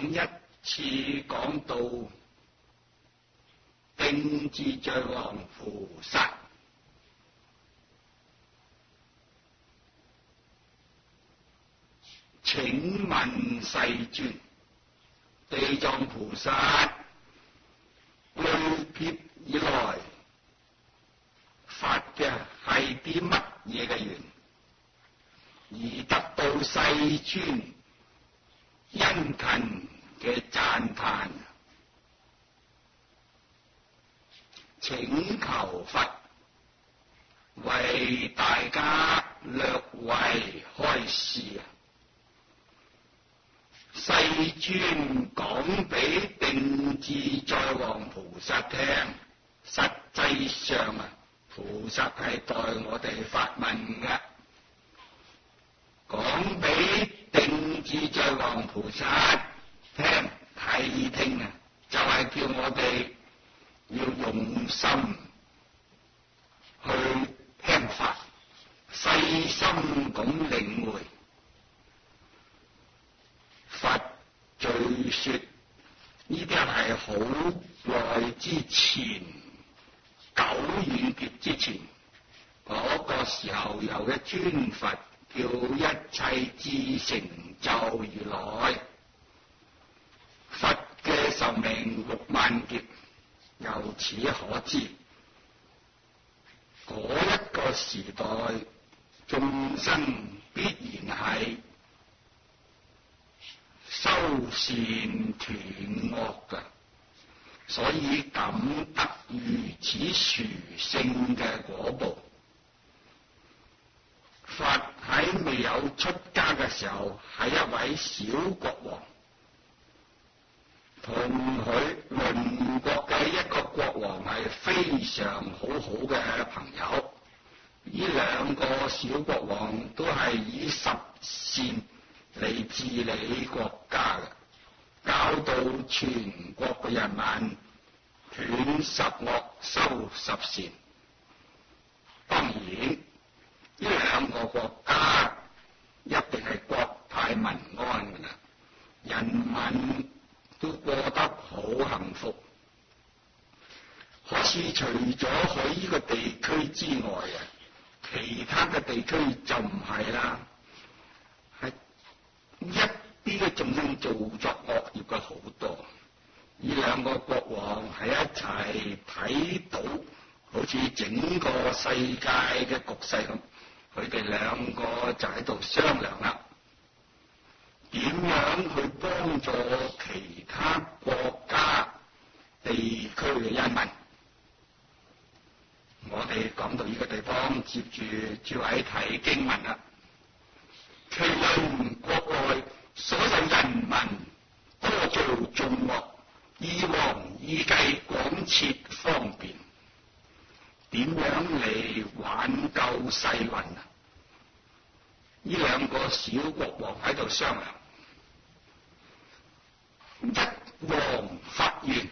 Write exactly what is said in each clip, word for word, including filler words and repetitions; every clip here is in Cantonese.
一次講到定自在王菩薩，請問世尊，地藏菩薩累劫以來發嘅係啲乜嘢嘅願，而得到世尊殷勤嘅讚歎？請求佛為大家略為開示啊！世尊講俾定自在王菩薩聽，實際上啊，菩薩係代我哋發問嘅，講俾定自在王菩薩聽睇聽啊，就係叫我哋要用心去聽法，細心咁領會。佛敘說呢啲係好耐之前，久遠劫之前嗰、那個時候有嘅尊佛叫一切智成就如來。佛嘅壽命六萬劫，由此可知嗰一個時代眾生必然係修善斷惡嘅，所以感得如此殊勝嘅果報。佛喺未有出家嘅時候，係一位小國王，同佢鄰國嘅一個國王係非常好好嘅朋友。呢兩個小國王都係以十善嚟治理國家嘅，教導全國嘅人民斷十惡修十善。當然，呢兩個國家一定係國泰民安嘅啦，人民都過得好幸福。可是除咗佢呢個地區之外啊，其他嘅地區就唔係啦，係一啲嘅眾生做作惡業嘅好多。呢兩個國王係一齊睇到好似整個世界嘅局勢咁，佢哋兩個就喺度商量啦，點樣去幫助其他國家地區嘅人民。我哋講到呢個地方，接住諸位睇經文啦。其論國內所有人民多做眾惡，以王意計廣設方便，點樣嚟挽救世運啊？呢兩個小國王喺度商量。一王發願，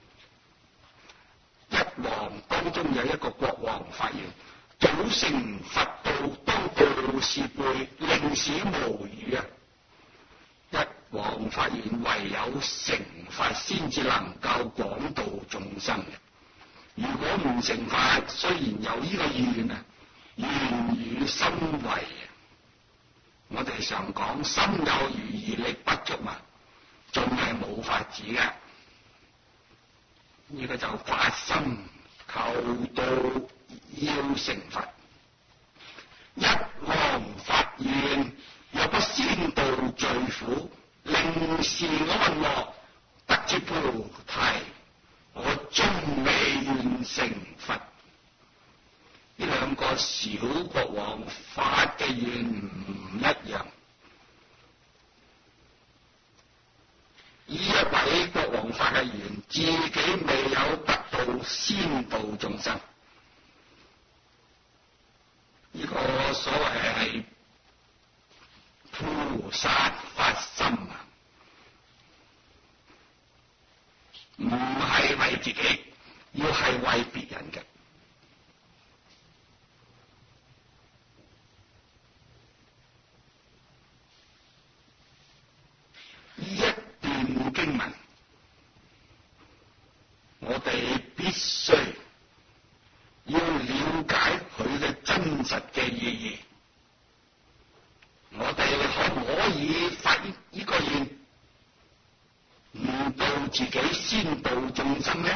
一王當中有一個國王發願，早成佛道，當報事輩，令使無餘啊！一王發願，唯有成佛先至能夠廣度眾生嘅。如果唔成佛，雖然有呢個願啊，願與心違啊！我哋常講心有餘而力不足嘛，仲係冇法子嘅。呢個就發心求道要成佛。一王發願，若不先度罪苦，令事安樂，得至菩提，我終未願成佛。呢兩個小國王發嘅願唔一樣。呢一位國王發嘅願，自己未有得到先度眾生。呢個所謂係菩薩發心啊，唔係為自己，要係為別人嘅。呢一段自己先度眾生呢？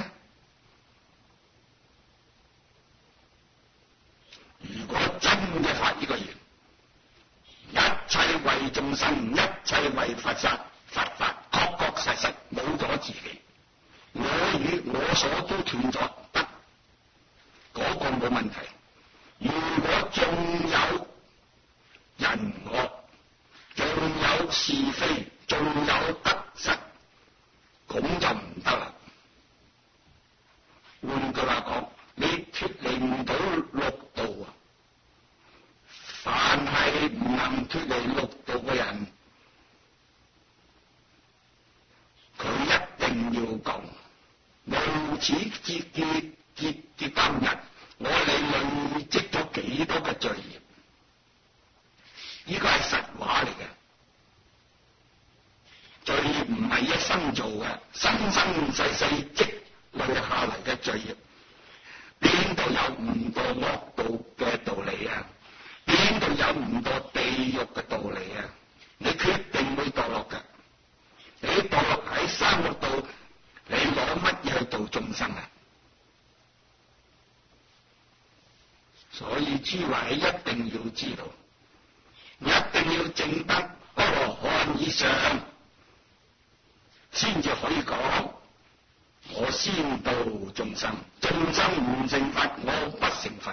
如果真嘅發呢個願，一切為眾生，一切為佛法，佛法確確實實冇咗自己，我與我所都斷咗，得嗰個冇問題。如果仲有人我，仲有是非，仲有得失，咁就唔得啦。換句話講，你脫離唔到六道啊！凡係唔能脫離六道嘅人，佢一定要講無始劫劫劫劫今日，我哋累積咗幾多嘅罪業？呢個係實話嚟嘅。罪業唔係一生做嘅，生生世世積累下嚟嘅罪業，邊度有唔墮惡道嘅道理啊？邊度有唔墮地獄嘅道理啊？你決定會墮落嘅。你墮落喺三惡道，你攞乜嘢去度眾生啊？所以諸位一定要知道，一定要證得阿羅漢以上，先至可以講我先度眾生，眾生唔成佛，我不成佛。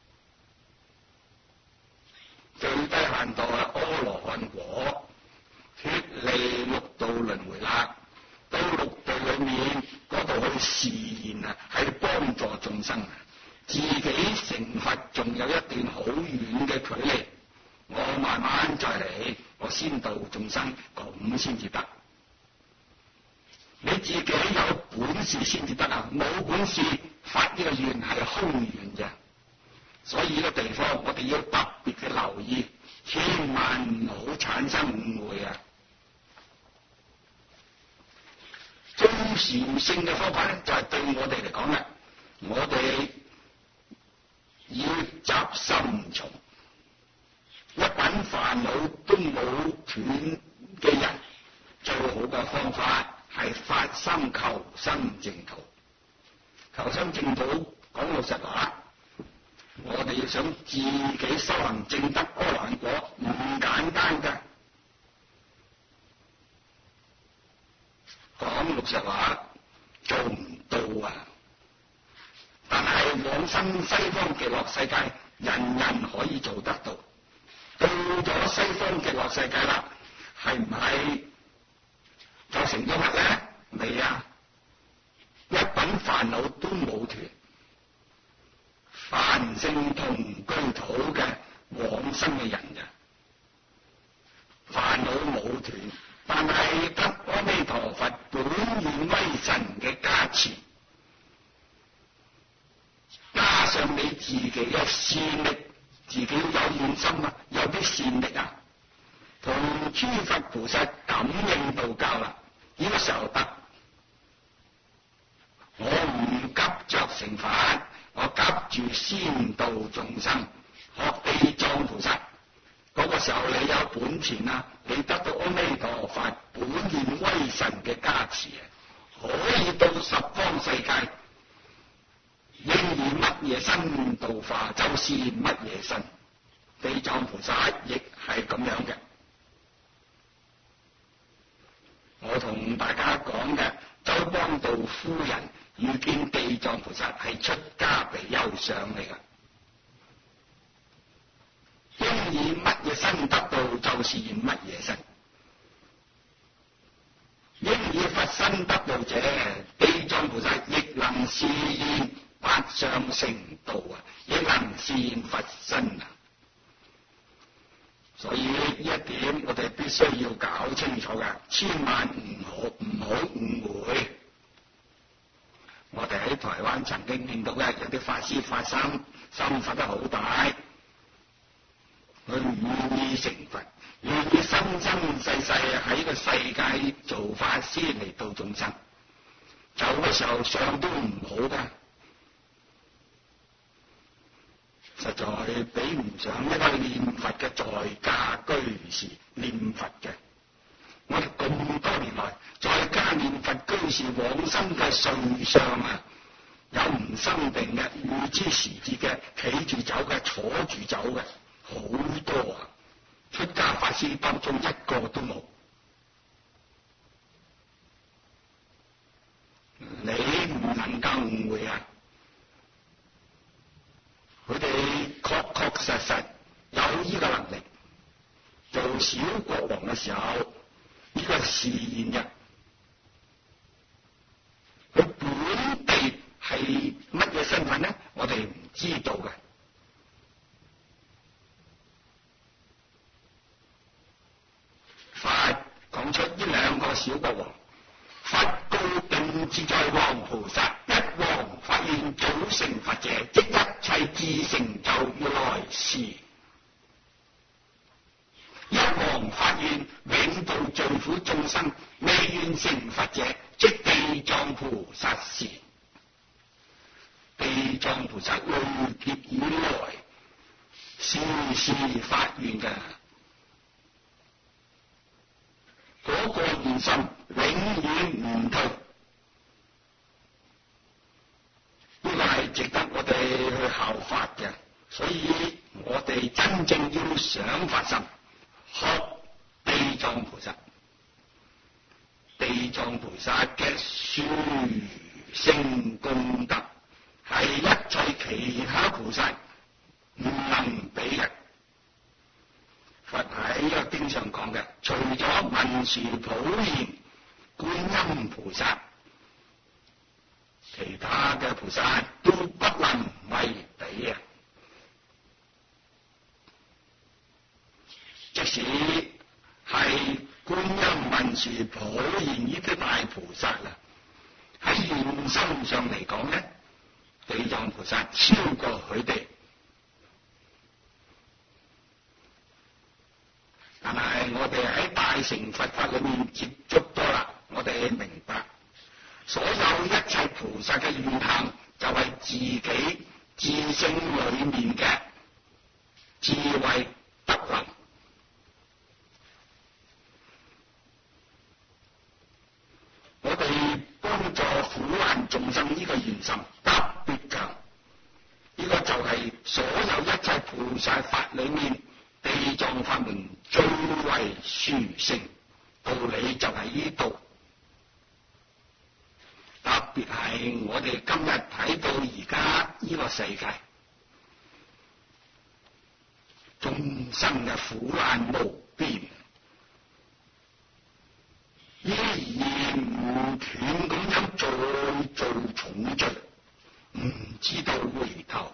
最低限度係阿羅漢果，脫離六道輪迴啦，到六道裏面嗰度去示現啊，係幫助眾生啊。自己成佛仲有一段好遠嘅距離，我慢慢再嚟，我先度眾生，咁先至得。你自己有本事先至得啊，冇本事發呢個願係空願嘅。所以呢個地方我哋要特別嘅留意，千萬唔好產生誤會啊！最禪性嘅方法咧，就係、是、對我哋嚟講咧，我哋要集心從，一品煩惱都冇斷嘅人，最好嘅方法係發心求生淨土。求生淨土講老實話，我哋要想自己修行證得阿羅漢果，唔簡單㗎。講老實話，做唔到啊！但係往生西方極樂世界，人人可以做得到。到咗西方極樂世界啦，係唔係就成咗佛咧？未啊！一品煩惱都冇斷。凡聖同居土嘅往生嘅人嘅煩惱冇斷，但係得阿彌陀佛本願威神嘅加持，加上你自己嘅善力，自己有願心啊，有啲善力啊，同諸佛菩薩感應道交啦，呢個時候得。我唔急着成佛，我急住先度眾生，學地藏菩薩。嗰、那個時候你有本錢啊，你得到阿彌陀佛本願威神嘅加持啊，可以到十方世界，應以乜嘢身度化，就是乜嘢身。地藏菩薩亦係咁樣嘅。我同大家講嘅周邦道夫人遇見地藏菩薩係出家比丘上嚟噶，應以乜嘢身得到，就是現乜嘢身。應以佛身得到者，地藏菩薩亦能示現八相成道啊，亦能示現佛身啊。所以呢一點我哋必須要搞清楚噶，千萬唔好唔好誤會。我哋喺台灣曾經見到嘅有啲法師發心，心發得好大，佢願意成佛，願意生生世世喺個世界做法師嚟度眾生，走嘅時候相都唔好噶，實在比唔上一個念佛嘅在家居士念佛嘅。我哋咁多年來在家念佛居就是往生嘅瑞相啊，有唔生病嘅、預知時節嘅、企住走嘅、坐住走嘅，好多啊！出家法師當中一個都冇。你唔能夠誤會啊！佢哋確確實實有呢個能力。做小國王嘅時候，呢個是現嘅。佢本地係乜嘢身份呢？我哋唔知道嘅。佛講出呢兩個小國王，佛告定自在王菩薩：一王發願早成佛者，即一切自成就如來事；一王發願永度罪苦眾生，未願成佛者，即地藏菩薩事。地藏菩薩累劫以來，時時發願嘅。嗰個願心永遠唔退，呢個係值得我哋去效法嘅。所以我哋真正要想發心，學地藏菩薩。地藏菩薩嘅殊勝功德係一切其他菩薩唔能比嘅。佛喺呢個經上講嘅，除咗文殊普賢、觀音菩薩，其他嘅菩薩都不能為比啊！即使係觀音、文殊、普賢呢啲大菩薩啦，喺現身上嚟講咧，地藏菩薩超過佢哋。但係我哋喺大乘佛法裏面接觸多啦，我哋明白所有一切菩薩嘅願行就係自己自性裏面嘅智慧德能。我哋幫助苦難眾生呢個願心特別強，呢個就係所有一切菩薩法裏面地藏法門最為殊勝，道理就喺呢度。特別係我哋今日睇到而家呢個世界，眾生嘅苦難無邊，依然唔斷咁樣再做重罪，唔知道回頭。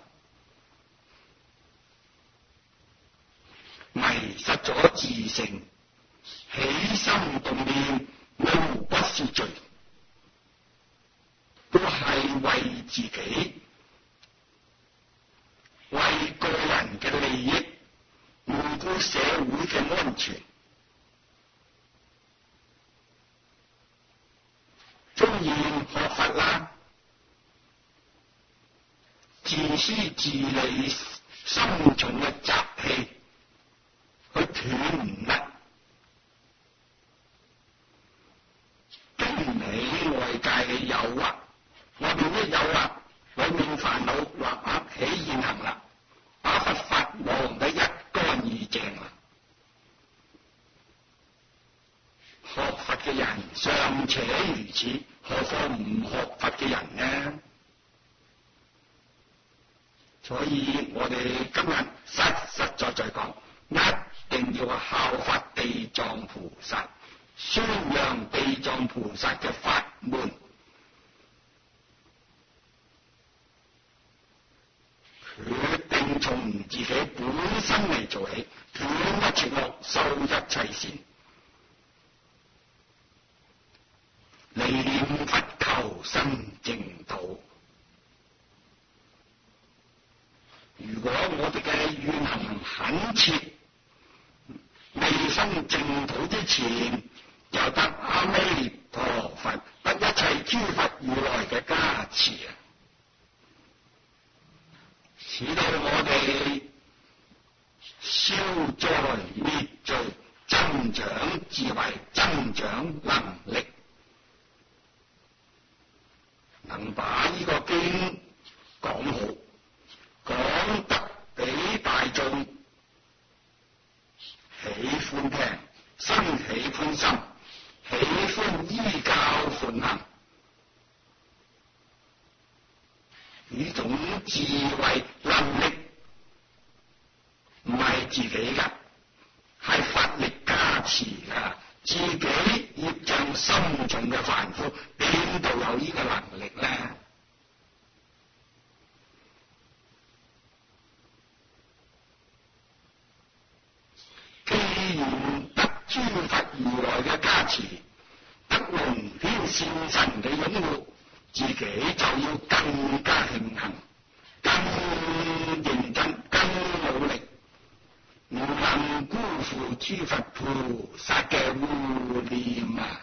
迷失咗自性，起心動念無不是罪，都係為自己、為個人嘅利益，唔顧社會嘅安全，縱然學佛啦，自私自利、深重嘅習氣，佢斷唔甩，經唔起外界嘅誘惑，外面一誘惑，裏面煩惱立刻起現行啦，把佛法忘得一乾二淨啦。學佛嘅人尚且如此，何況唔學佛嘅人呢？所以我哋今日實實在在講，一定要效法地藏菩薩，宣揚地藏菩薩嘅法門，決定從自己本身嚟做起，斷一切惡，修一切善，念佛求生淨土。如果我哋嘅願行懇切，未生淨土之前，就得阿彌陀佛得一切諸佛如來嘅加持啊，使到我哋消災滅罪，增長智慧，增長能力， 講好，講得俾大眾喜歡聽，生喜歡心，喜歡依教奉行。呢種智慧能力唔係自己噶，係法力加持噶。自己業障深重嘅凡夫，邊度有呢個能力呢？既然得諸佛如來嘅加持，得龍天善神嘅擁護，自己就要更加慶幸，更認真，更努力，唔能辜負諸佛菩薩嘅護念啊！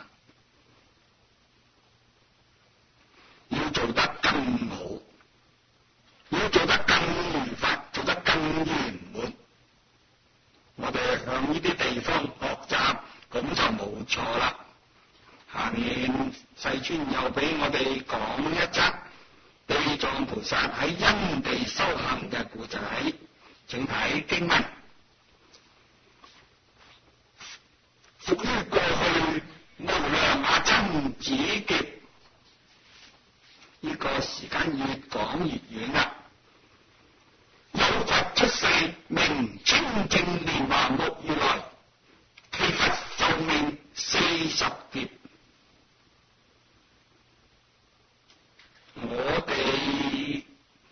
要做得更好，要做得更如法，做得更圓滿。我哋向呢啲地方學習，咁就冇錯啦。下面世尊又俾我哋講一則地藏菩薩喺因地修行嘅故仔，請睇經文。復於過去無量阿僧祇劫，呢個時間越講越遠啦。有佛出世，名清淨蓮華目如來，其佛壽命四十劫。我哋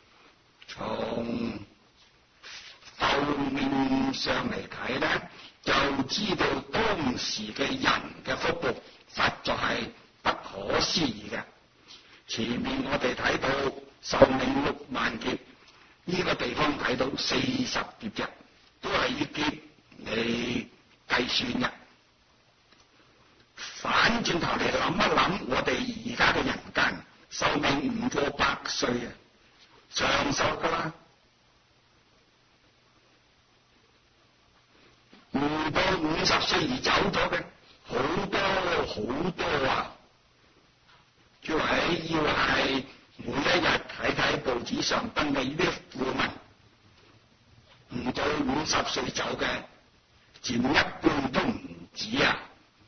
從壽命上嚟睇咧，就知道當時嘅人嘅福報實在係不可思議嘅。前面我哋睇到壽命六萬劫，呢個地方睇到四十劫啫，都係以劫嚟計算嘅。反轉頭嚟諗一諗，我哋而家嘅人間壽命唔過百歲啊，長壽噶啦，唔到五十歲而走咗嘅好多好多啊！諸位要係每一日睇睇報紙上登嘅呢啲訃聞，唔到五十歲走嘅佔一半都唔止啊！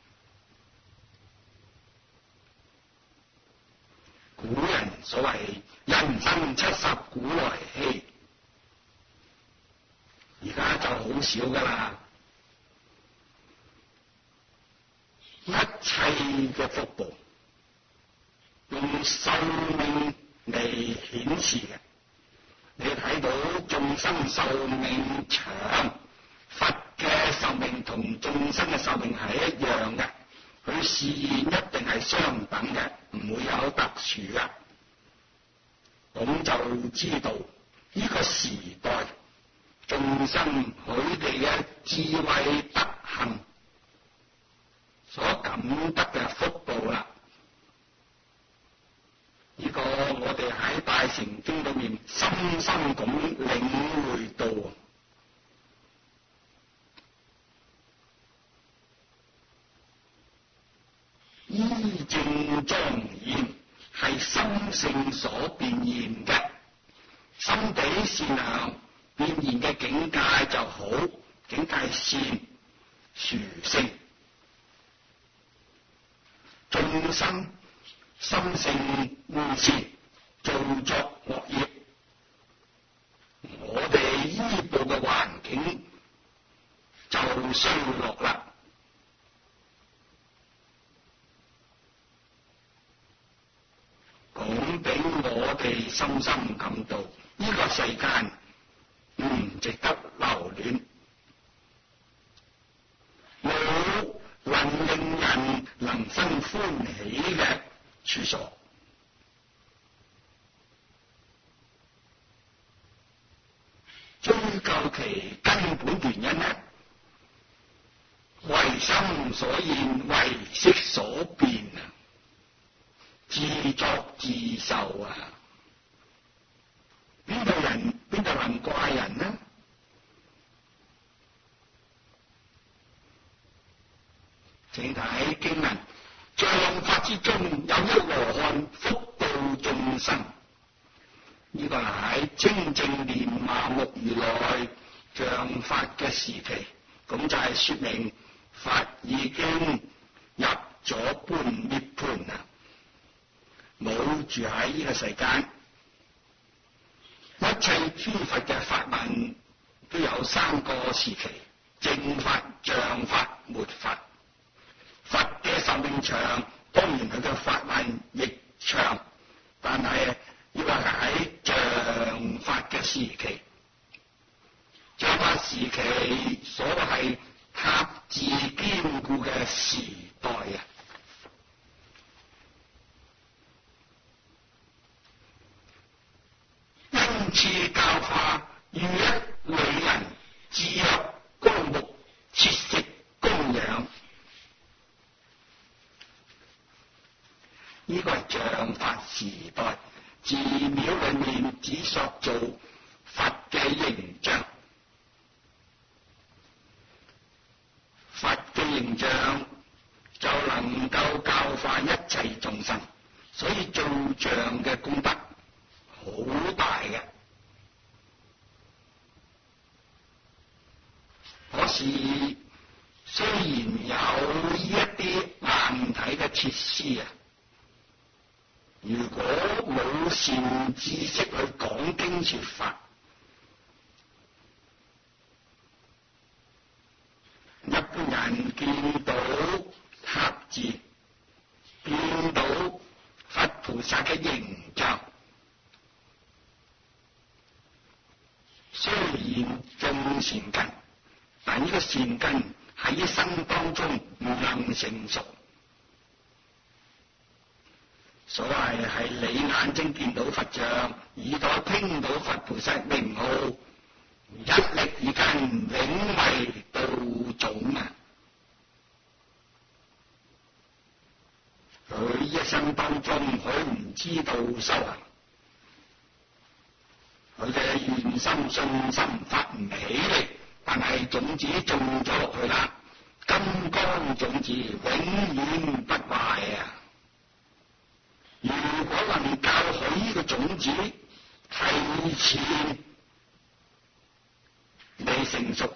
古人所謂人生七十古來稀，而家就好少噶啦。一切嘅福報用壽命嚟顯示嘅，你睇到眾生壽命長，佛嘅壽命同眾生嘅壽命係一樣嘅，佢示現一定係相等嘅，唔會有特殊嘅。咁就知道呢個時代眾生佢哋嘅智慧德行所感得嘅福報啦。呢個我哋喺大乘經裏面深深咁領會到，依正莊嚴係心性所變現嘅，心地善良變現嘅境界就好，境界善殊勝。眾生心性惡善，造作惡業，我哋依報嘅環境就衰落啦。講俾我哋深深感到，呢個世間唔值得留戀，冇能令人能生歡喜嘅處所。追究其根本原因呢，唯心所現，唯識所變啊，自作自受啊，邊度人邊度能怪人呢？請睇經文，像法之中有一羅漢福度眾生， 呢個係喺清正年麻木如來像法嘅時期，咁就係說明法已經入咗般涅槃啦，冇住喺呢個世間。一切諸佛嘅法門都有三個時期：正法、像法、末法。佛嘅壽命長，當然佢嘅法門亦長，但係呢個係喺像法嘅時期。像法時期所謂係塔寺堅固嘅時代啊！因此教化如一女人置入棺木，切食供養，呢個係像法時代，寺廟裏面只塑造佛嘅形象，佛嘅形象就能夠教化一切眾生，所以造像嘅功德好大嘅。可是雖然有呢一啲硬體嘅設施啊，如果冇善知識去講經說法，一般人見到塔寺，見到佛菩薩嘅形象，雖然種善根，但呢個善根喺一生當中唔能成熟。所謂係你眼睛見到佛像，耳朵聽到佛菩薩名號，一力以間永為道種啊！佢一生當中佢唔知道修行，佢嘅願心信心發唔起嚟，但係種子種咗落去啦，金剛種子永遠不壞啊！如果能教佢呢個種子提前未成熟，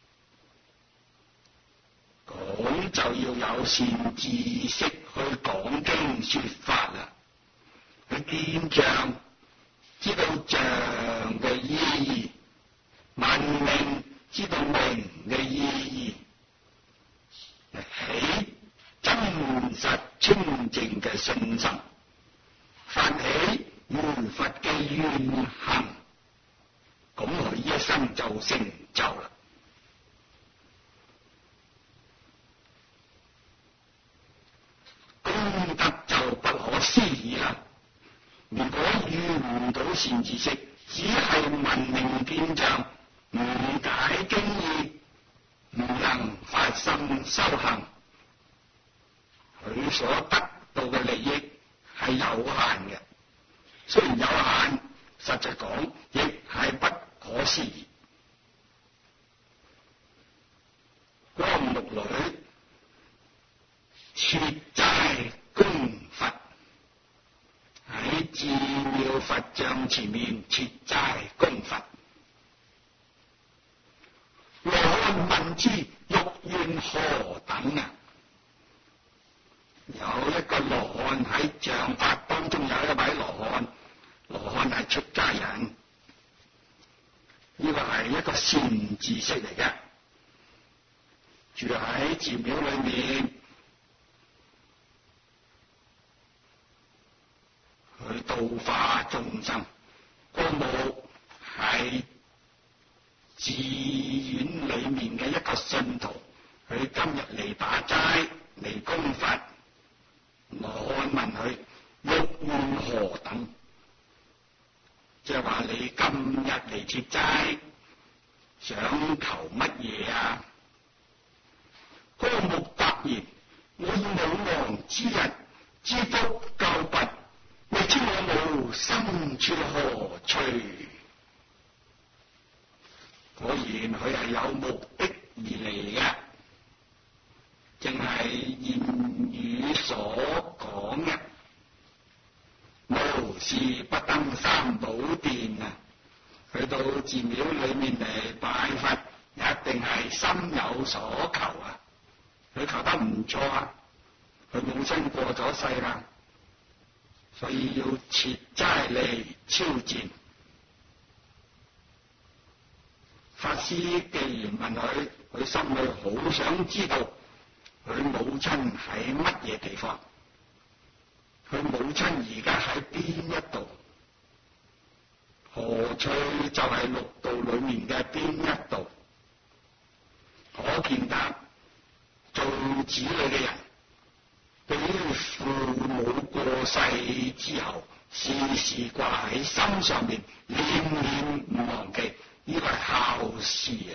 咁就要有善知識去講經說法啦，去見像，知道像嘅意義，聞名知道名嘅意義，起真實清淨嘅信心，發起如佛嘅願行，咁佢一生就成就啦。功德就不可思議啦！如果遇唔到善知識，只係聞名見像，唔解經義，唔能發心修行，佢所得到嘅利益係有限嘅。雖然有限，實際講亦係不可思議。光目裏設齋供佛，喺寺廟佛像前面設齋供佛。羅漢問之，欲願何等啊？有一個羅漢喺像法當中，有一位羅漢，羅漢係出家人，呢個係一個善知識嚟嘅，住喺寺廟裏面，去度化眾生。個目係寺院裏面嘅一個信徒，佢今日嚟打齋嚟供佛。羅漢問佢欲願何等，即係話你今日嚟設齋，想求乜嘢啊？光目答言：我以武王之日之福救拔，未知我無心處何趣。果然佢係有目的而嚟嘅，正係言語所講嘅，無事不登三寶殿啊，去到寺廟裏面嚟拜佛，一定係心有所求啊！佢求得唔錯啊！佢母親過咗世啦，所以要設齋嚟超薦。法師既然問佢，佢心裏好想知道佢母親喺乜嘢地方，佢母親而家喺邊一度？何趣就係六道裏面嘅邊一度？可見得做子女嘅人，對於父母過世之後，時時掛喺心上面，念念唔忘記，呢個係孝事啊！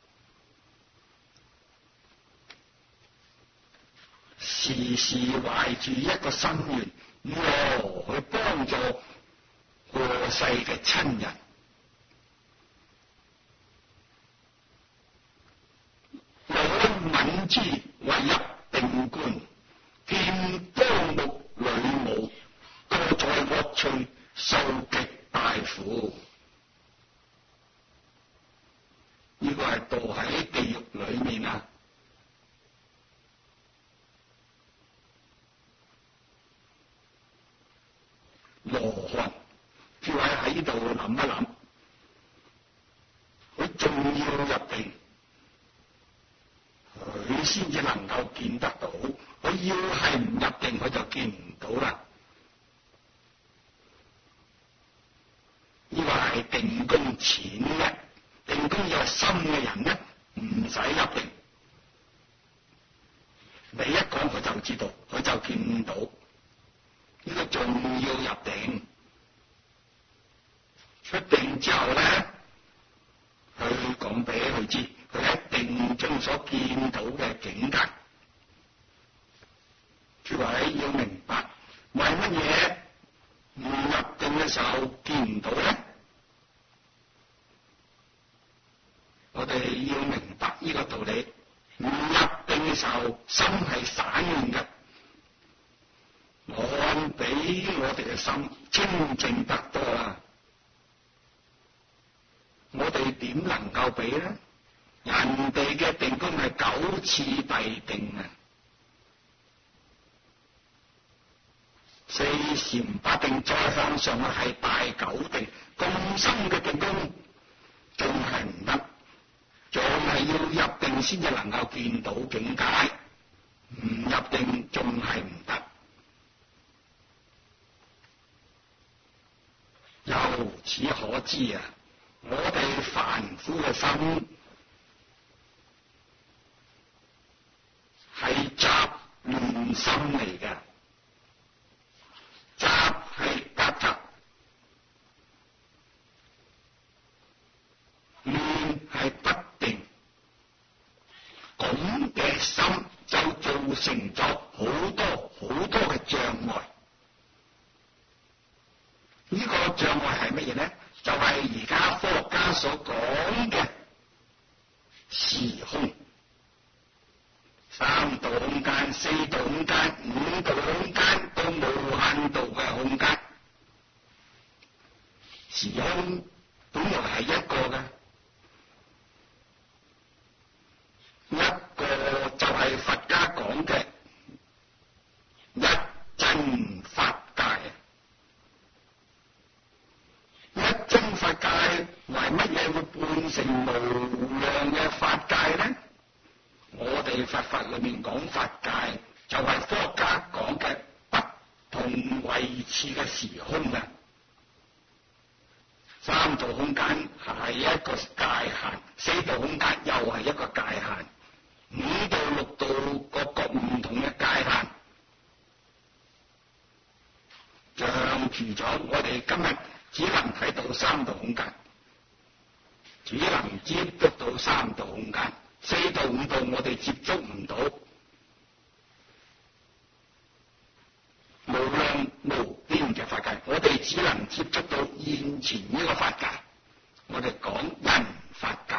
時時懷住一個心願，如何去幫助過世嘅親人？攞敏之為入定觀，見當目女母，多在惡趣，受極大苦。呢個係墮喺地獄裏面啊！羅漢叫佢喺度諗一諗，佢仲要入定，佢先至能夠見得到。佢要係唔入定，佢就見唔到啦。呢個係定功淺嘅，定功有心嘅人咧，唔使入定。你一講佢就知道，佢就見到。呢個仲要入定，出定之後咧，佢講俾佢知，佢喺定中所見到嘅境界。諸位要明白，為乜嘢唔入定嘅時候見唔到咧？我哋要明白呢個道理，唔入定嘅時候，心係散亂嘅。我比我哋嘅心清淨得多啦，我哋點能夠比呢？人哋嘅定功係九次第定啊，四禪八定再向上啊，係第九定。咁深嘅定功仲係唔得，仲係要入定先至能夠見到境界，唔入定仲係唔得。由此可知啊，我哋凡夫嘅心係雜亂心嚟嘅，雜係夾雜，亂係不定，咁嘅心就造成咗好多好多嘅障礙。呢個障礙係乜嘢呢？就係而家科學家所講嘅時空，三度空間、四度空間、五度空間到無限度嘅空間。時空本來係一個嘅，一個就係佛家講嘅一真法界。一真法界為乜嘢會變成無量嘅法界呢？我哋佛法裏面講法界，就係科學家講嘅不同位次嘅時空啊。三度空間係一個界限，四度空間又係一個界限，五度六度各個唔同嘅界限，障住咗我哋今日只能睇到三度空間，只能接觸到三度空間，四度五度我哋接觸唔到。無量無邊嘅法界，我哋只能接觸到現前呢個法界。我哋講人法界，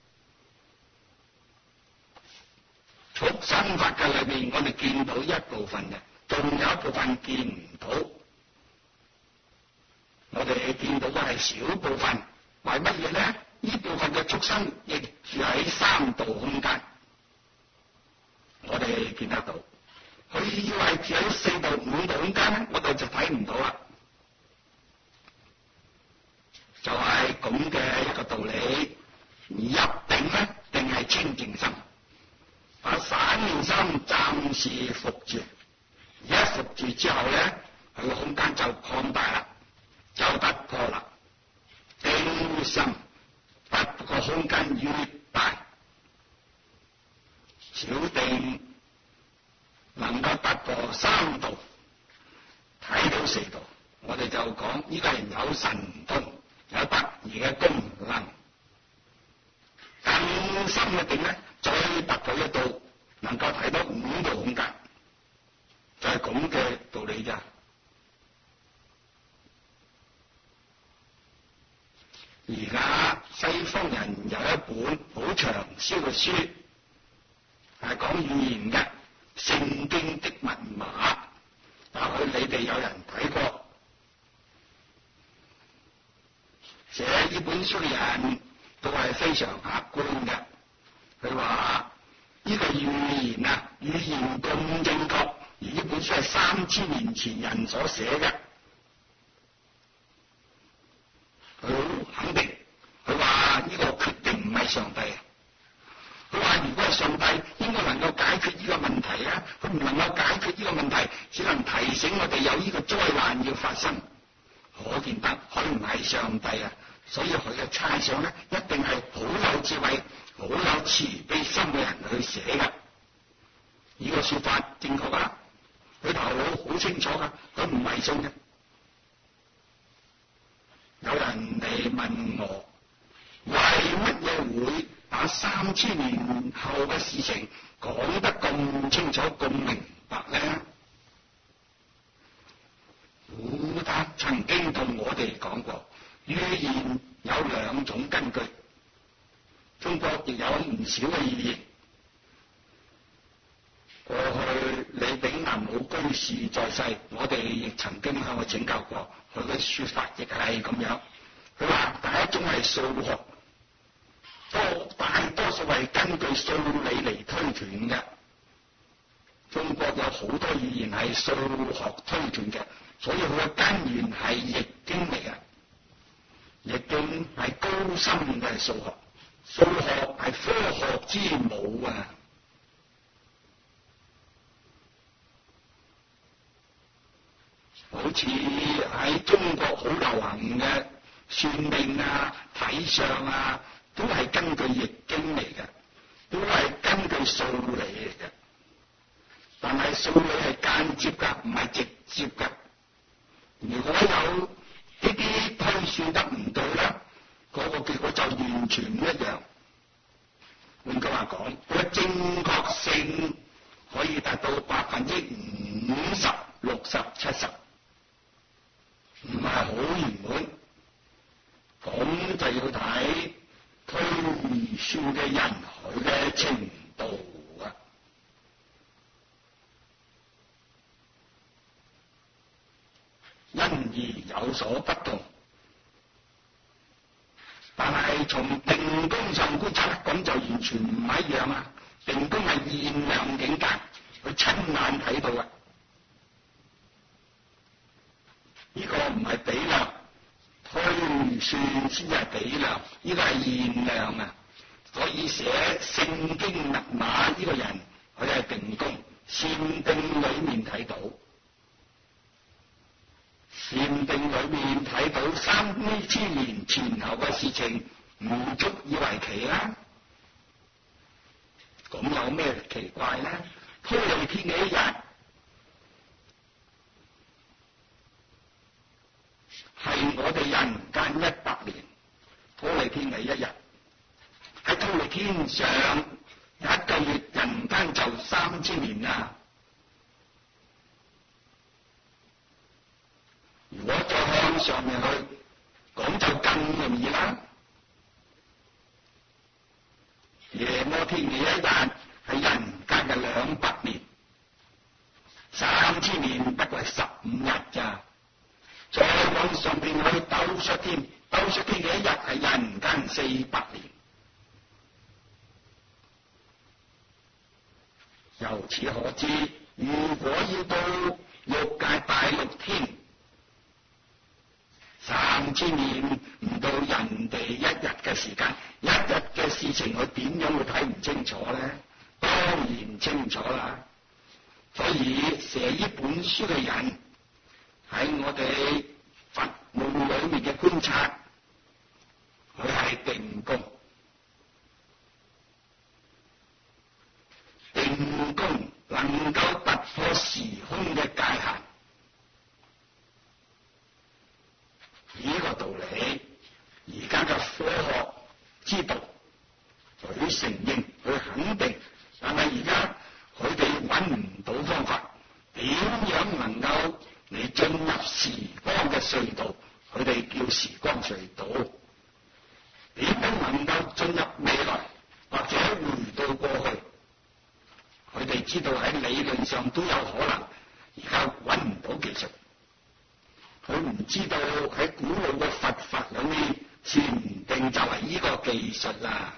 畜生法界裏面，我哋見到一部分嘅，仲有一部分見唔到。我哋見到嘅係係小部分，為乜嘢呢？呢部分嘅畜生亦住喺三度空間，我哋見得到。佢要係住喺四度、五度空間咧，我哋就睇唔到啦。就係咁嘅一個道理。入定咧，定係清淨心，把散亂心暫時伏住，一伏住之後咧，佢個空間就擴大啦，就突破啦。定心突個空間越大，小定能夠突破三度，睇到四度，我哋就講呢個人有神通，有特異嘅功能。更深嘅定咧，再突破一度，能夠睇到五度空間，就係咁嘅道理咋。而家西方人有一本好長銷嘅書，係講語言嘅《聖經的密碼》，或許你哋有人睇過。寫呢本書嘅人都係非常客觀嘅。佢話呢個語言啊，語言咁正確，而呢本書係三千年前人所寫嘅。佢肯定，佢話呢個決定唔係上帝。佢話如果係上帝，應該能夠解決呢個問題啊！佢唔能夠解決呢個問題，只能提醒我哋有呢個災難要發生。可見得佢唔係上帝啊！所以佢嘅猜想咧，一定係好有智慧、好有慈悲心嘅人去寫嘅。呢個說法正確啊！佢頭腦好清楚噶，佢唔迷信嘅。有人嚟問我，為乜嘢會把三千年後嘅事情講得咁清楚、咁明白咧？古德曾經同我哋講過，語言有兩種根據，中國亦有唔少嘅意義。過去李炳南老居士在世，我哋亦曾經向佢請教過，佢嘅說法亦係咁樣。佢話第一種係數學，多大多數係根據數理嚟推斷嘅。中國有好多語言係數學推斷嘅，所以佢嘅根源係易經嚟嘅。易經係高深嘅數學，數學係科學之母啊！好似喺中國好流行嘅算命啊、睇相啊，都係根據易經嚟嘅，都係根據數理嚟嘅。但係數理係間接㗎，唔係直接㗎。如果有呢啲推算得唔對咧，嗰個結果就完全唔一樣。換句話講，佢嘅正確性可以達到百分之五十、六十、七十，唔係好圓滿。咁就要睇推算嘅人佢嘅程度啊。因而有所不同，但係從定功上觀察，咁就完全唔係一樣啊！定功係現量境界，佢親眼睇到嘅，呢個唔係比量，推算先係比量，呢個係現量啊！所以寫聖經密碼呢個人，佢係定功，禪定裏面睇到。禪定裏面睇到三千年前後嘅事情，唔足以為奇啦。咁有咩奇怪呢？忉利天嘅一日係我哋人間一百年，忉利天嘅一日喺忉利天上一個月，人間就三千年啦。如果再向上面去講就更容易啦。夜摩天嘅一日係人間嘅兩百年，三千年不過係十五日咋。再往上邊去斗率天， 出經嘅一日係人間四百年。由此可知，如果要到欲界大陸天，三千年唔到人哋一日嘅時間，一日嘅事情佢點樣會睇唔清楚呢？當然清楚啦。所以寫呢本書嘅人喺我哋佛門裏面嘅觀察，佢係定功。定功能夠突破時空嘅界限，呢個道理而家嘅科學知道，佢承認，佢肯定，但係而家佢哋揾唔到方法，點樣能夠嚟進入時光嘅隧道？佢哋叫時光隧道。點樣能夠進入未來，或者回到過去？佢哋知道喺理論上都有可能，而家揾唔到技術。佢唔知道喺古老嘅佛法裏面，禪定就係呢個技術啦。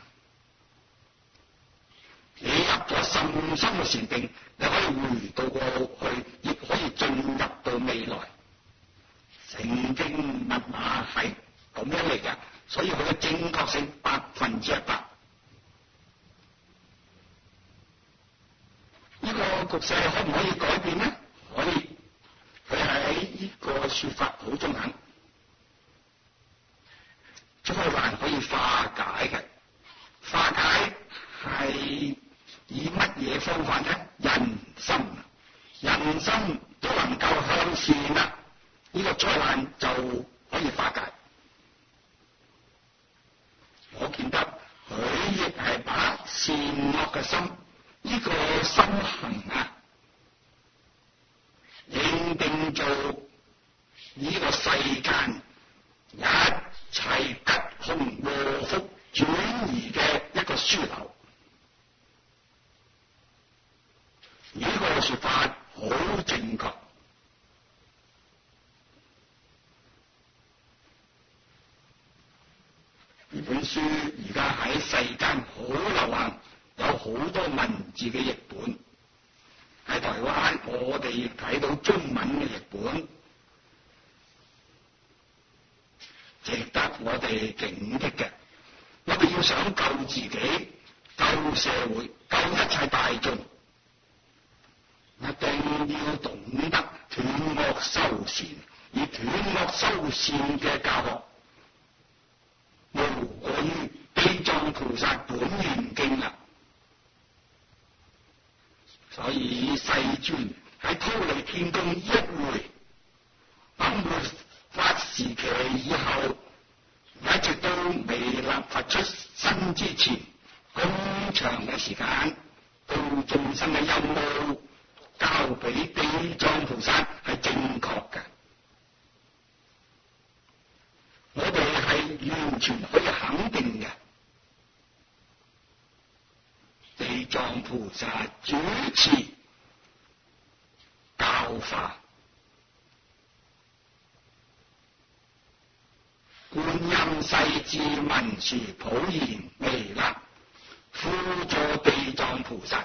你入咗甚深嘅禪定，你可以回到過去，亦可以進入到未來。聖經密碼係咁樣嚟嘅，所以佢嘅正確性百分之一百。呢個局勢可唔可以改變呢？可以。佢喺呢個說法好中肯，災難可以化解嘅。化解係以乜嘢方法呢？人心，人心都能夠向善啦，呢個災難就可以化解。我見得佢亦係把善惡嘅心，呢個心行啊，認定做呢個世間一切吉凶禍福轉移嘅一個樞紐。呢個說法好正確。呢本書而家喺世間好流行，有好多文字嘅譯本。喺台灣，我哋亦睇到中文嘅譯本，值得我哋警惕嘅。我哋要想救自己、救社會、救一切大眾，一定要懂得斷惡修善，而斷惡修善嘅教學，無過於地藏菩薩本願經啦。所以世尊喺忉利天宮一回等末法時期以後，一直都未立佛出生之前，咁長嘅時間，到眾生嘅任務交俾地藏菩薩係正確嘅。我哋係完全可以肯定嘅。地藏菩薩主持教化，觀音世智文殊普賢彌勒輔助地藏菩薩，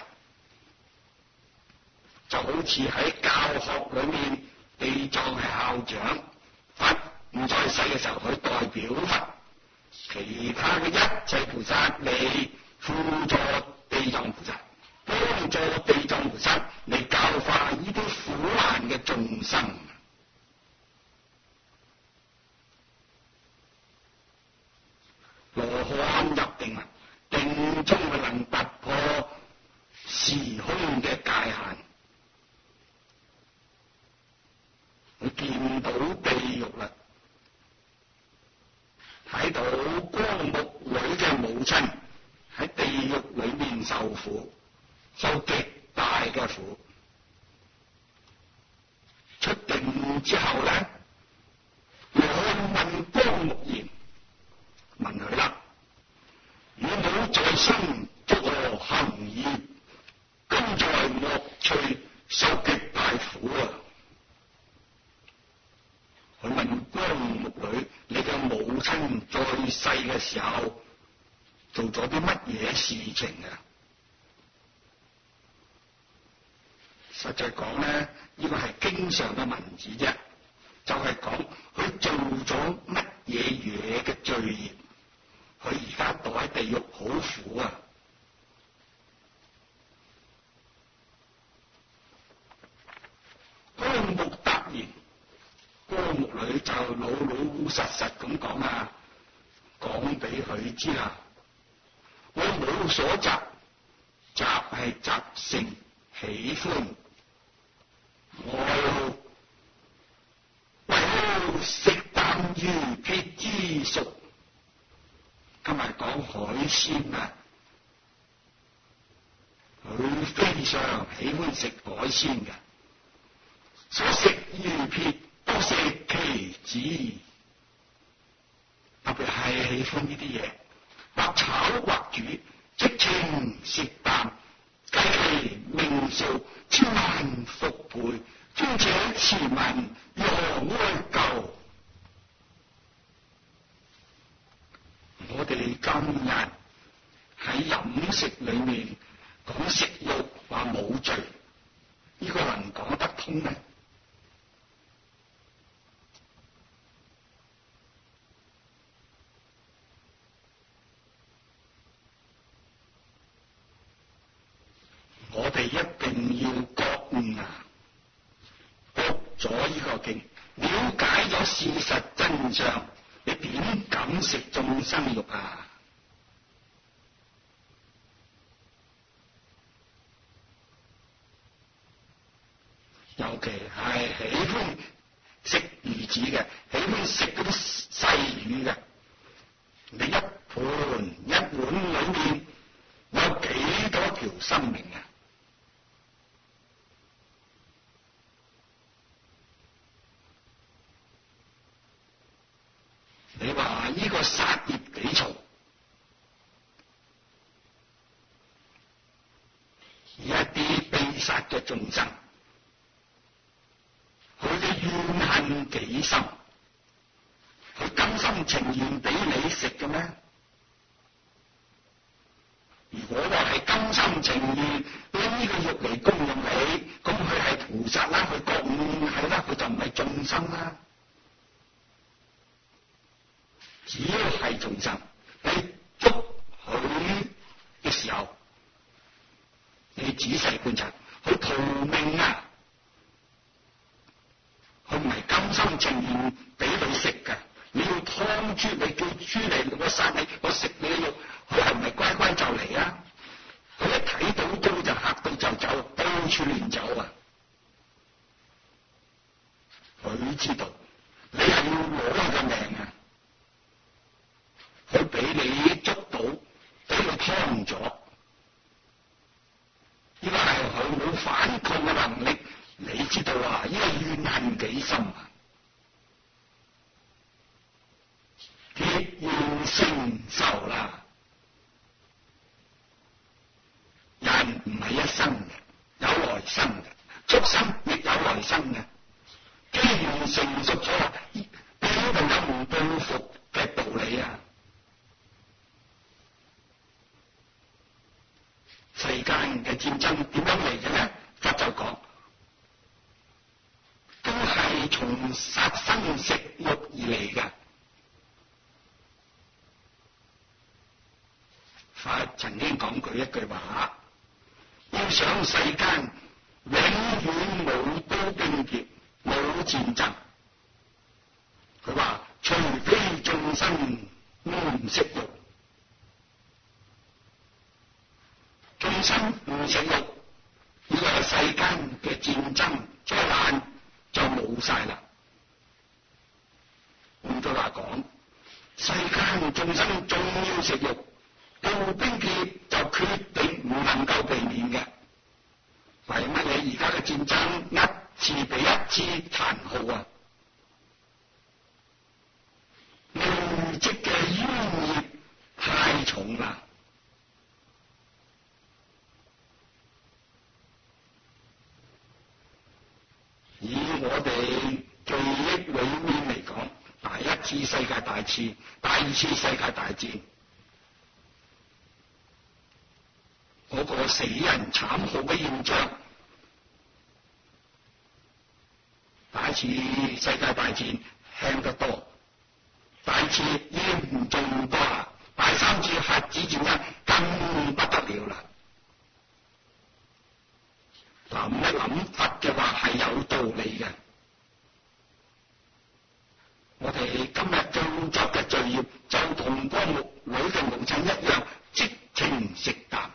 就好似喺教學裏面，地藏係校長，佛唔在世嘅時候佢代表佛，其他嘅一切菩薩嚟輔助地藏菩薩，幫助地藏菩薩嚟教化呢啲苦難嘅眾生。羅漢入定啊，定中佢能突破時空嘅界限，佢見到地獄啦，睇到光目女嘅母親喺地獄裏面受苦，受極大嘅苦。出定之後咧，羅漢問光目言，問佢啦：汝母在生作何行業，今在惡趣受極大苦啊！佢問光目女：你嘅母親人在世嘅時候做咗啲乜嘢事情啊？實際講咧，呢個係經上嘅文字啫，就係講佢做咗乜嘢嘢嘅罪孽，佢而家墮喺地獄好苦啊！江木答言，江木女就老老實實咁講啊，講俾佢知啦。我冇所習，習係習性喜歡，我為食啖魚撇之熟。今日講海鮮啊，佢非常喜歡食海鮮嘅。所食魚撇多食其子，特別係喜歡呢啲嘢，或炒或煮，即情食啖，計命數千萬復倍，尊者慈聞若哀舊。我哋今日喺飲食裏面講食肉話冇罪，呢、這個能講得通咩？我哋一定要覺悟啊！讀咗呢個經，了解咗事實真相，你點敢食眾生肉啊？尤其係喜歡食魚子嘅，喜歡食嗰啲細魚嘅，你一盤一碗裏面有幾多條生命啊？你話呢個殺業幾重？一啲被殺嘅眾生，佢嘅怨恨幾深？佢甘心情願俾你食嘅咩？如果話係甘心情願攞呢個肉嚟供養你，咁佢係菩薩啦，佢覺悟係啦，佢就唔係眾生啦。只要係眾生，你捉佢嘅時候，你仔細觀察，佢逃命啊！佢唔係甘心情願俾你食㗎。你要劏豬，你叫豬嚟，我殺你，我食你嘅肉，佢係唔係乖乖就嚟啊？佢一睇到刀就嚇到就走，到處亂走啊！佢知道你係要攞佢嘅命啊！佢俾你捉到，俾佢劏咗，呢個係佢冇反抗嘅能力。你知道啊？呢個怨恨幾深啊？結怨成仇啦！人唔係一生嘅，有來生嘅；畜生亦有來生嘅。既然成熟咗，邊度有唔報復嘅道理啊？世間嘅戰爭點樣嚟嘅呢？佛就講，都係從殺生食肉而嚟嘅。佛曾經講過一句話，要想世間永遠冇刀兵劫，冇戰爭。佢話除非眾生唔食肉，眾生唔食肉，呢個世間嘅戰爭災難就冇晒啦。換句話講，世間眾生仲要食肉，到兵劫就決定唔能夠避免嘅。為乜嘢而家嘅戰爭一次比一次殘酷啊？累積嘅冤孽太重啦。以我哋記憶裏面嚟講，第一次世界大戰、第二次世界大戰嗰個死人慘酷嘅現象，第一次世界大戰輕得多，第二次嚴重多啦，第三次核子戰爭更不得了啦。諗一諗法嘅話係有道理嘅。我哋今日做作嘅罪孽就同個牧女嘅母親一樣，即情食淡。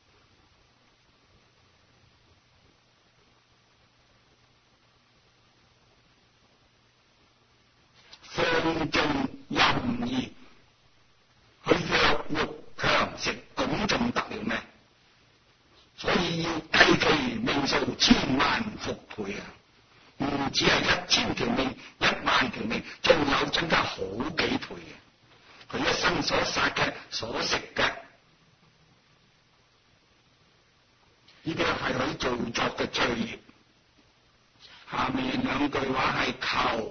放縱任意，去弱肉強食，咁仲得了咩？所以要計其命數，千萬復倍啊！唔止係一千條命，一萬條命，仲有增加好幾倍嘅。佢一生所殺嘅、所食嘅，呢啲係佢做作嘅罪孽。下面兩句話係求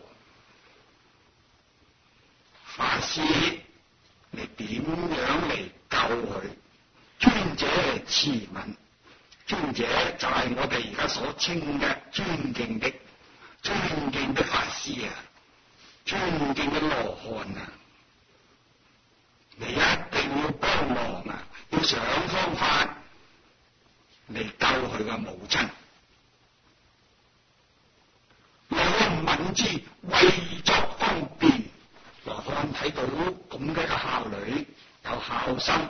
法師你點樣嚟救佢？尊者慈憫，尊者就係我哋而家所稱嘅尊敬的、尊敬的法師啊，尊敬嘅羅漢啊，你一定要幫忙啊，要想方法嚟救佢嘅母親。羅漢敏之，為作方便。羅漢睇到咁嘅孝女有孝心，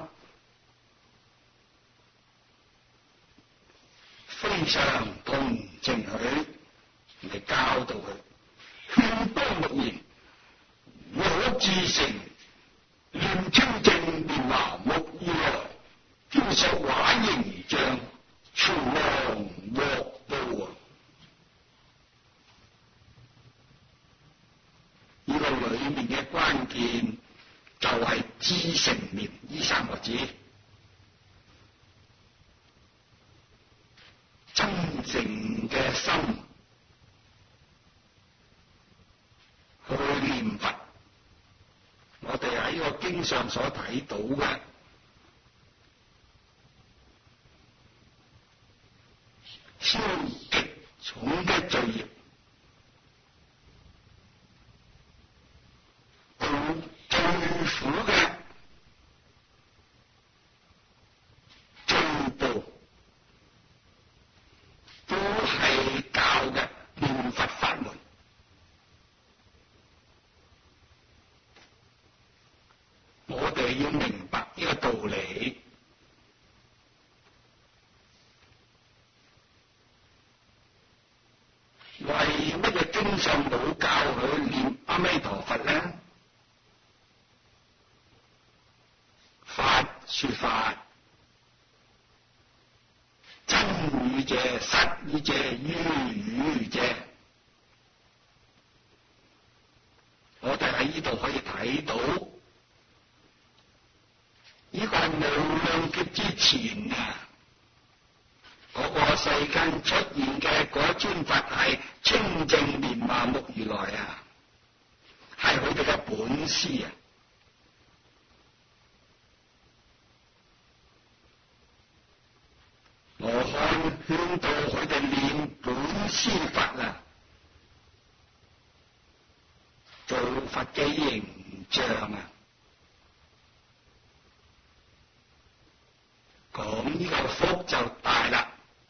非常同情佢，嚟教導佢，勸多莫言。我自成念清淨年華木以來，雕塑畫形象，全王獲報啊！呢個裏面嘅關鍵就係知成念呢三個字，真正嘅心去念佛。我哋喺呢個經上所睇到嘅，超極重嘅罪孽，到最苦嘅罪報，都係教嘅念佛法門。我哋要明白呢個道理。為乜嘢經上冇教佢念阿彌陀佛呢？法說法，真語者、實語者、語語者。我哋喺呢度可以睇到，呢個係無量劫之前啊，嗰個世間出現嘅嗰尊佛係清淨蓮華目如來啊，係佢哋嘅本師啊。羅漢勸導佢哋念本師佛啊，做佛嘅形象啊。咁呢個福就大啦，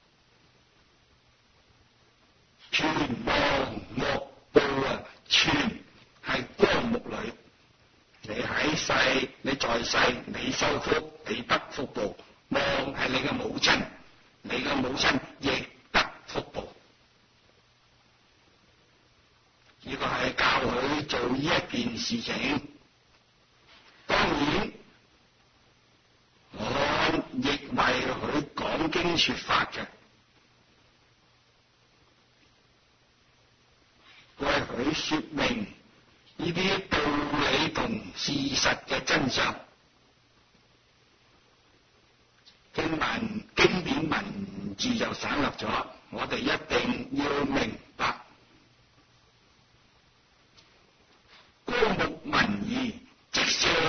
全王莫報啊！全係光目女，你喺世，你在世，你修福，你得福報；望係你嘅母親，你嘅母親亦得福報。呢個係教佢做呢一件事情。當然，我亦為佢講經說法嘅，為佢說明呢啲道理同事實嘅真相。經文經典文字就省略咗，我哋一定要明白。光目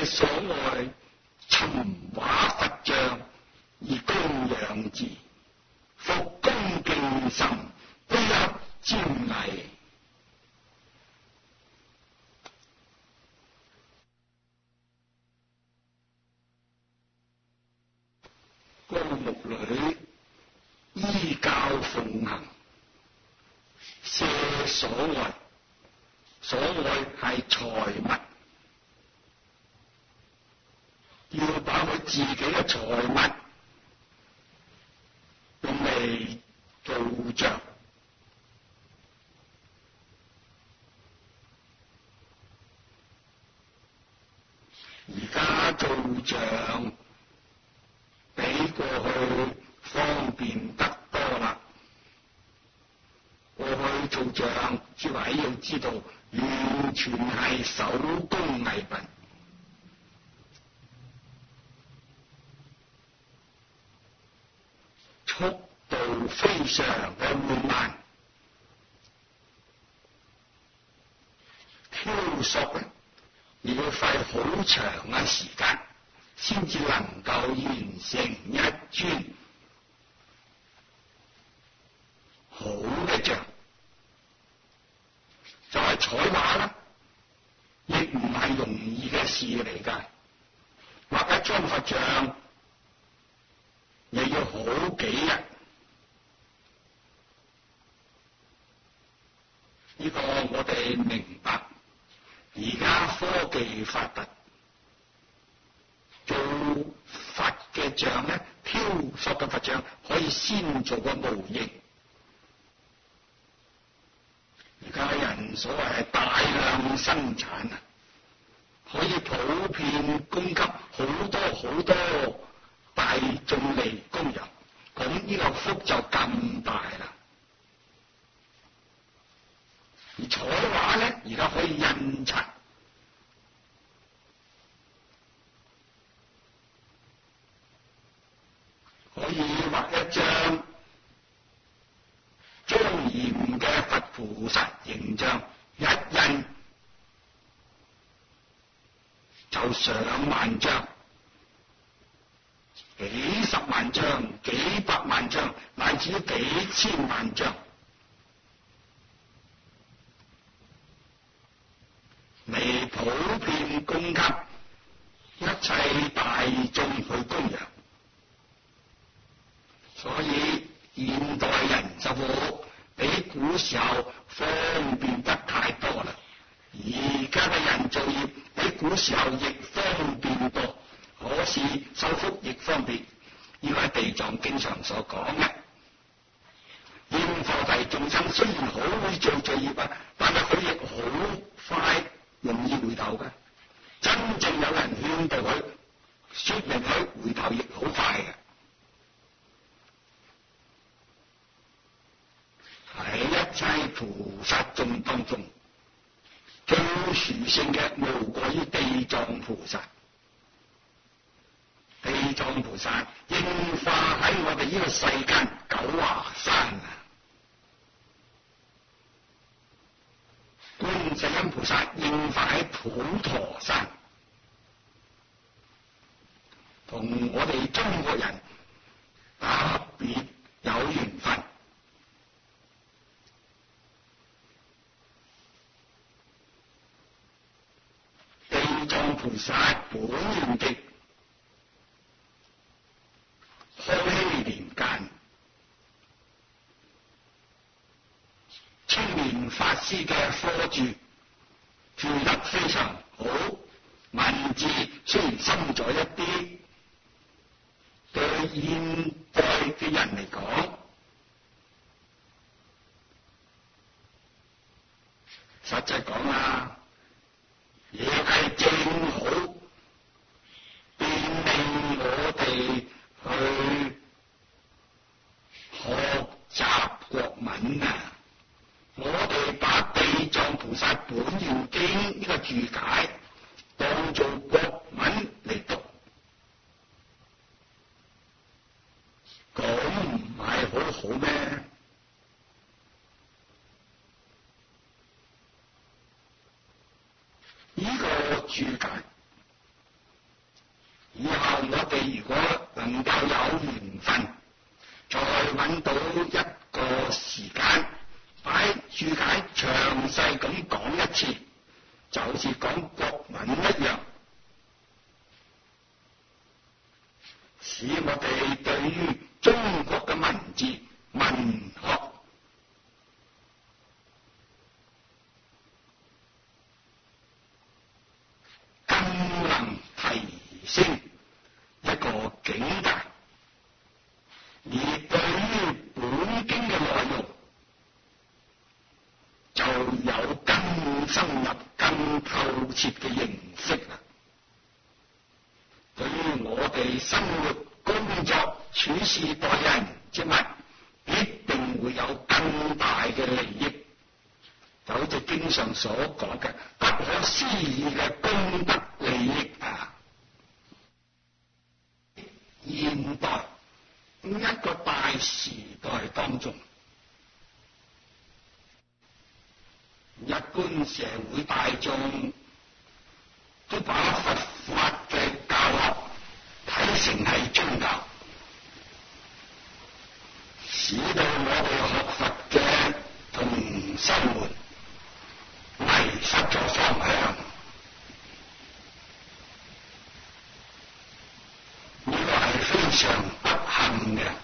所愛，尋畫佛像而供養之，復恭敬心，不入瞻禮。高木女依教奉行，舍所愛，所愛係財物，要把佢自己嘅財物用嚟做像。而家做像比過去方便得多啦。過去做像，諸位要知道，完全係手工藝品，速度非常嘅緩慢，雕塑嘅亦要費好長嘅時間，先至能夠完成一尊好嘅像。就係彩畫啦，亦唔係容易嘅事嚟㗎。畫一張佛像又要好幾日，呢個我哋明白。而家科技發達，做佛嘅像咧，雕塑嘅佛像可以先做個模型。而家人所謂係大量生產啊，可以普遍供給好多好多大眾嚟供養，咁呢個福就咁大啦。而彩畫咧，而家可以印刷，可以畫一張莊嚴嘅佛菩薩形象，一印就上萬張、幾十萬張、幾百萬張，乃至於幾千萬張，嚟普遍供給一切大眾去供養。所以現代人就會比古時候方便得太多啦。而家嘅人造業比古時候亦方便多，可是修復亦方便。呢個係地藏經上所講嘅。現菩提眾生雖然好會做罪業啊，但係佢亦好快容易回頭嘅。真正有人勸導佢，說明佢回頭亦好快嘅。喺一切菩薩眾當中，最殊勝嘅無過於地藏菩薩。地藏菩薩應化喺我哋呢個世間九華山啊，觀世音菩薩應化喺普陀山，同我哋中國人特別有緣分。地藏菩薩本願經開禧年間，青蓮法師嘅科注注得非常好，文字雖然深咗一啲，對現代嘅人嚟講，實際講啦，亦係正好便利我哋去學習國文啊！我哋把地藏菩薩本願經呢個注解當做國文嚟讀，咁唔係好好咩？呢個注解你如果能夠有緣分，再揾到一個時間，擺註解詳細咁講一次，就好似講國文一樣，使我哋對於中國嘅文字文學更能提升一個境界，而對於本經嘅內容就有更深入、更透徹嘅認識啦。對於我哋生活、工作、處事待人接物，必定會有更大嘅利益。就好似經上所講嘅不可思議嘅功德利益啊！現代一個大時代當中，一般社會大眾都把佛法嘅教學睇成係宗教，使到我哋學佛嘅同修們迷失咗方向。呢個係非常不幸嘅。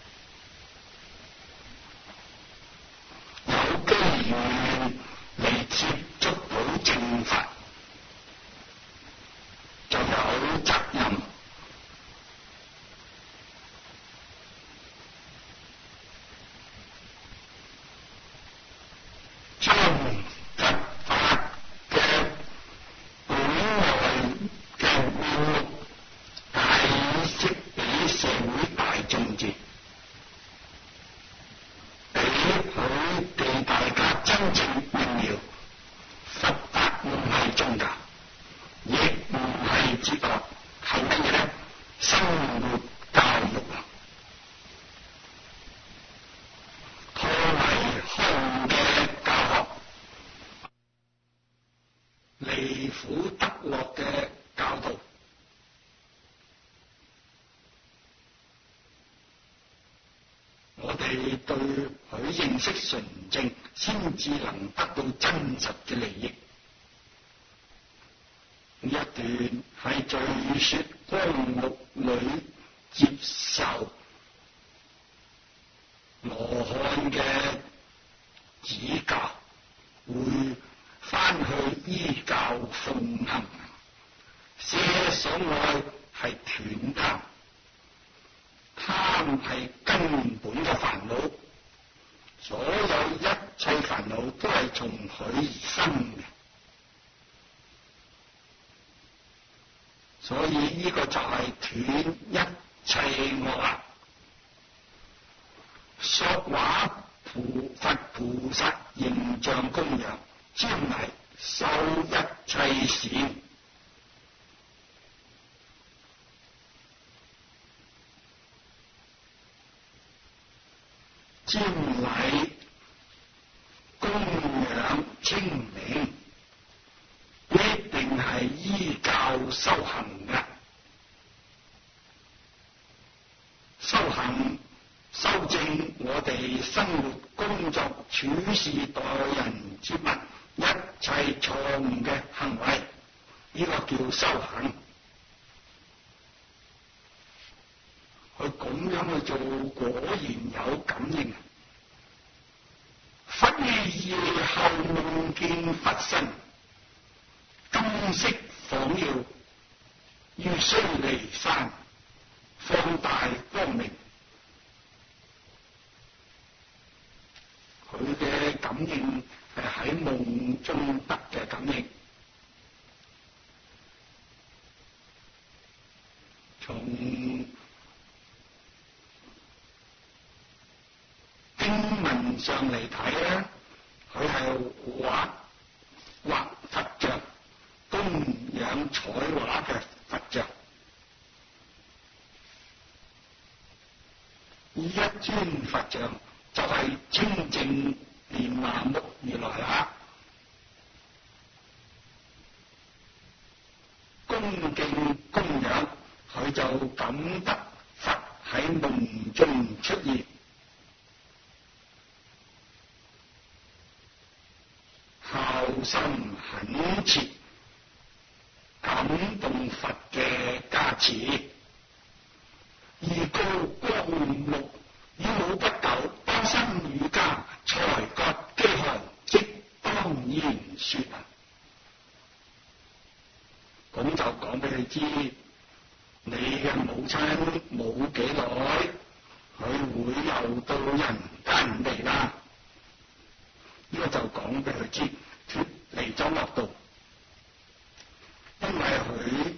有機緣嚟接觸到正法，就有責任將佛法嘅本來嘅面目解釋俾社會大眾知，俾佢哋大家真正明了佛法唔係宗教，亦唔係哲學，係乜嘢咧？生活教育啊！脫離空嘅教學，離苦得樂嘅教導，我哋對佢認識純正，先至能得到真實嘅利益。呢一段係敘說光祿女接受羅漢嘅指教，會翻去依教奉行，捨所愛係斷貪，貪係根本嘅煩惱，所有一切煩惱都係從佢而生嘅。所以呢個就係斷一切惡業，塑畫菩佛菩薩形象供養，專嚟修一切善。瞻禮供養清明，必定係依教修行嘅。修行修正我哋生活、工作、處事、待人接物一切錯誤嘅行為，呢、這個叫修行。佢咁樣去做，果然有感應。忽於夜後夢見佛身，金色晃耀，如須彌山，放大光明。佢嘅感應係喺夢中得嘅感應，從經文上嚟睇咧，佢係畫畫佛像，供養彩畫嘅佛像。呢一尊佛像就係清淨蓮華目如來啦。恭敬供養，佢就感得佛喺夢中出現，孝心懇切，感動佛嘅加持。而告光目以母不久，當生乳家，才覺飢寒，即當然說。咁就講俾佢知，你嘅母親冇幾耐，佢會又到人間嚟啦。呢個就講俾佢知，脫離咗惡道，因為佢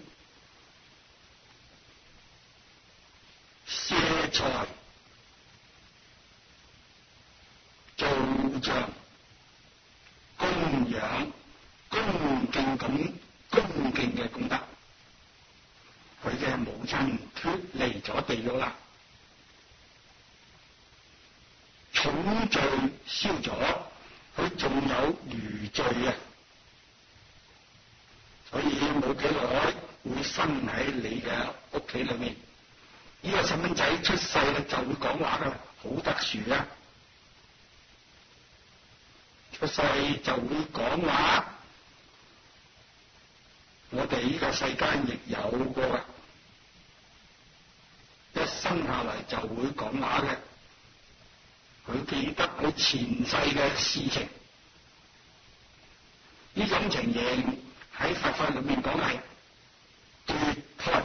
捨財造像供養恭敬咁恭敬嘅功德，佢嘅母親脫離咗地獄啦，重罪消咗，佢仲有餘罪啊，所以冇幾耐會生喺你嘅屋企裏面。呢、這個細蚊仔出世咧就會講話噶啦，好特殊啊！出世就會講話，我哋呢個世間亦有過噶，一生下嚟就會講話嘅。佢記得佢前世嘅事情，呢種情形喺佛法裏面講係脫胎。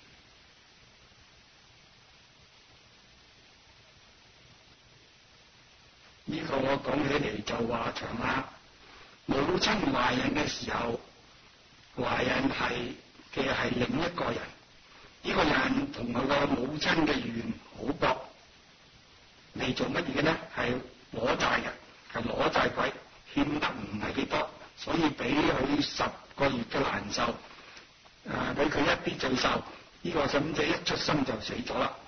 呢個我講起嚟就話長啦。母親懷孕嘅時候，懷孕係嘅係另一個人，呢、這個人同佢個母親嘅緣好薄，嚟做乜嘢嘅呢？係攞債嘅，係攞債鬼，欠得唔係幾多，所以俾佢十個月嘅難受，誒俾佢一啲罪受，呢、這個細蚊仔一出生就死咗啦。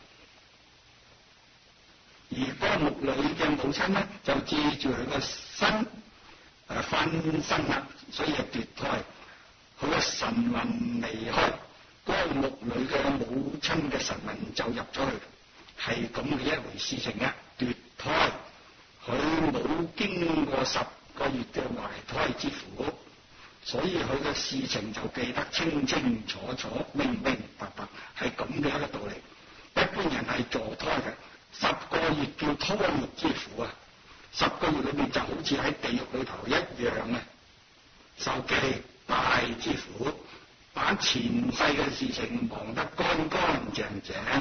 而光目女嘅母親呢，就借住佢個身誒翻身啦，所以係奪胎。佢個神魂離開，光目女嘅母親嘅神魂就入咗去，係咁嘅一回事情啊！奪胎，佢冇經過十個月嘅懷胎之苦，所以佢嘅事情就記得清清楚楚、明明白白，係咁嘅一個道理。一般人係墮胎嘅。十個月叫胎獄之苦啊！十個月裏面就好似喺地獄裏頭一樣啊，受極大之苦，把前世嘅事情忘得乾乾淨淨。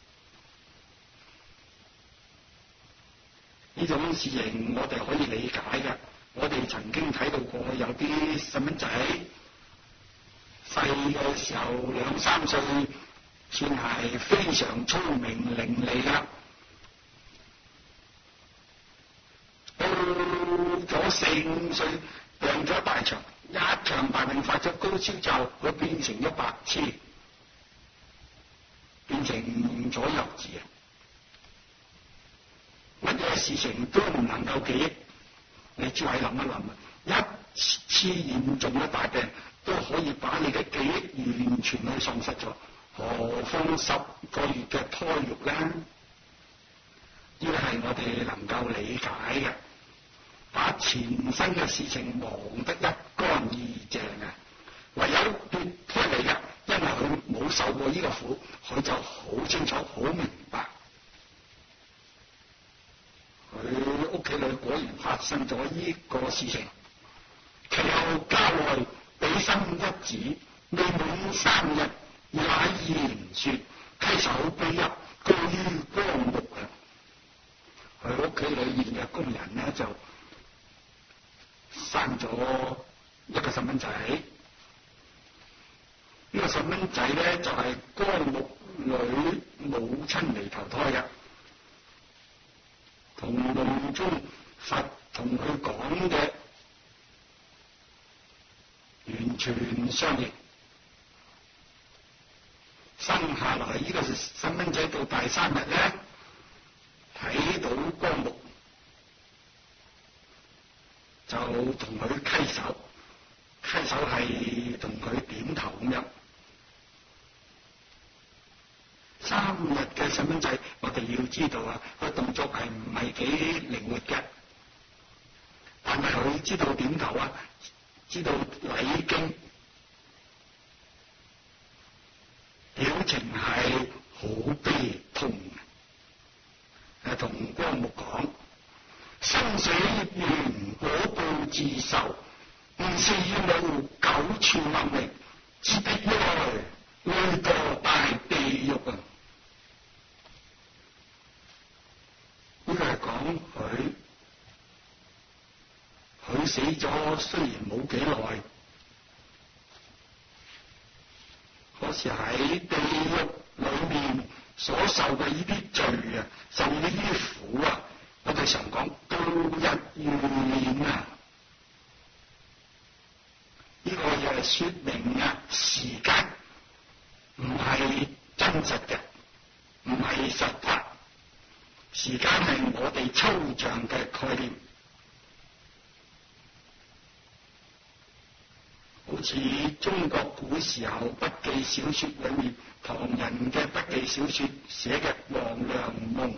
呢種事情我哋可以理解嘅。我哋曾經睇到過有啲細蚊仔細嘅時候兩三歲，算係非常聰明伶俐啦。到咗四五歲病咗大場，一場大病發咗高燒就佢變成咗白痴，變成咗幼稚啊！乜嘢事情都唔能夠記憶，你只係諗一諗啊！一次嚴重嘅大病都可以把你嘅記憶完全去喪失咗，何況十個月嘅胎獄咧？呢個係我哋能夠理解嘅，把前生嘅事情忘得一乾二淨啊！唯有奪胎嚟嘅，因為佢冇受過呢個苦，佢就好清楚、好明白。佢屋企裏果然發生咗呢個事情，其後家內比生一子，未滿三日，乃言說：稽首卑泣，告於光目啊！佢屋企裏面嘅工人呢，就生咗一個細蚊仔，呢個細蚊仔咧就係光目女母親嚟投胎嘅，同夢中佛同佢講嘅完全相應。生下來呢個細蚊仔到第三日咧，睇到光目就同佢稽首，稽首係同佢點頭咁樣。 三日嘅細蚊仔，我哋要知道啊，個動作係唔係幾靈活嘅，但係佢知道點頭啊，知道禮經，表情係好悲痛嘅，同光目講：生死緣果報自受，吾是無久處立命，只必來累墮大地獄啊！呢個係講佢，佢死咗雖然冇幾耐，可是喺地獄裏面所受嘅呢啲罪啊，受呢啲苦啊，我哋常講度日如年啊！呢個又係說明啊，時間唔係真實嘅，唔係實法。時間係我哋抽象嘅概念，好似中國古時候筆記小說裏面，唐人嘅筆記小說寫嘅《黃粱夢》，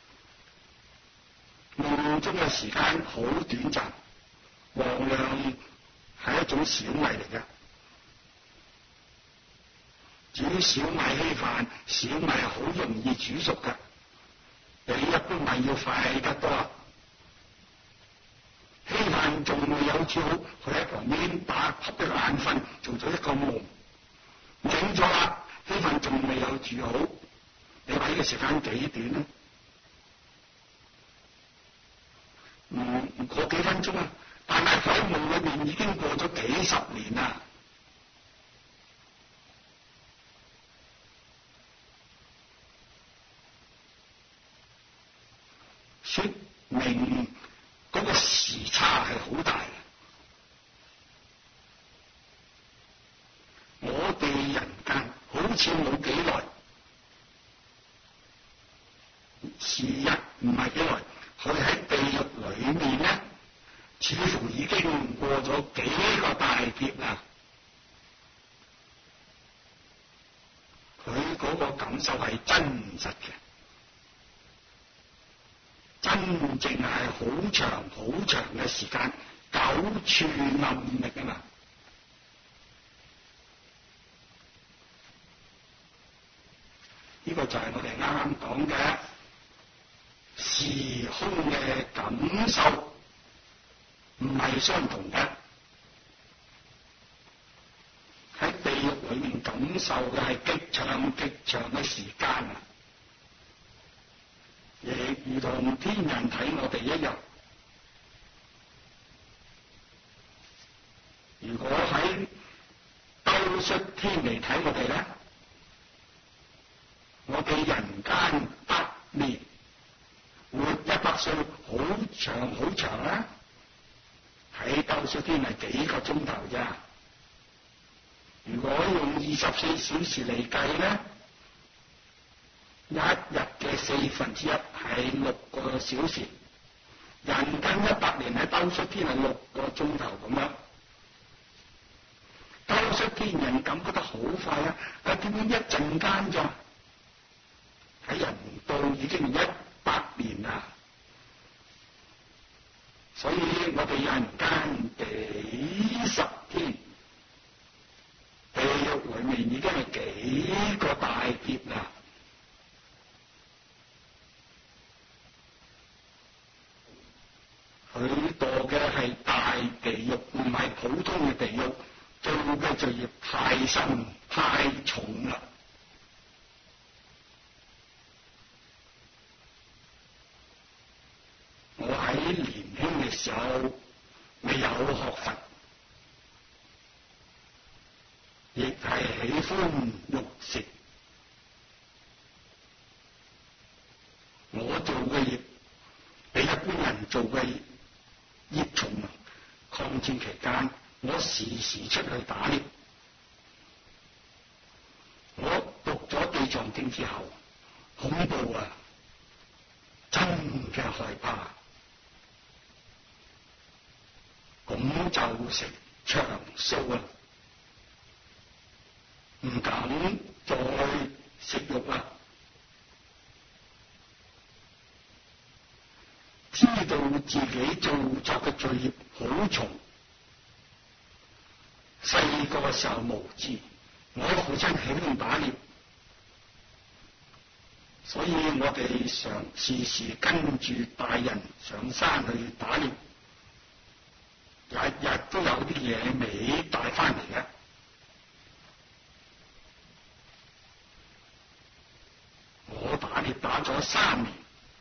夢中嘅時間好短暫。黃粱係一種小米嚟嘅，煮小米稀飯，小米好容易煮熟嘅，比一般米要快得多。稀飯仲未有煮好，佢喺旁邊打瞌一個眼瞓，做咗一個夢，整咗啦。稀飯仲未有煮好，你話呢個時間幾短呢？唔唔過幾分鐘啊！但係佢喺夢裏面已經過咗幾十年啦。說明嗰個時差係好大嘅。我哋人間好似冇幾耐，時日唔係幾耐，佢喺地獄裏面咧，似乎已經過咗幾個大劫啦。佢嗰個感受係真實嘅，真正係好長好長嘅時間，久處暗覓啊嘛。呢個就係我哋啱啱講嘅時空嘅感受，唔係相同嘅。喺地獄裏面感受嘅係極長極長嘅時間啊，亦如同天人睇我哋一樣。如果喺兜率天嚟睇我哋咧，我哋人間百年活一百歲，好長好長啦。喺兜率天係幾個鐘頭啫。如果用二十四小時嚟計咧，一日嘅四分之一係六個小時，人間一百年喺兜率天係六個鐘頭咁樣。兜率天人感覺得好快啊！啊，點解一陣間咋？喺人道已經一百年啦，所以我哋人間幾十天，地獄裏面已經係幾個大劫啦。佢墮嘅係大地獄，唔係普通嘅地獄，做嘅罪業太深太重啦。我喺年輕嘅時候未有學佛，亦係喜歡肉食。我做嘅業比一般人做嘅業重啊！抗戰期間，我時時出去打獵。我讀咗地藏經之後，恐怖啊！真嘅害怕。咁就食長素啦，唔敢再食肉啦。 自己做作嘅罪孽好重。細個嘅時候無知，我父親喜歡打獵，所以我哋常時時跟住大人上山去打獵，日日都有啲嘢未帶翻嚟嘅。我打獵打咗三年，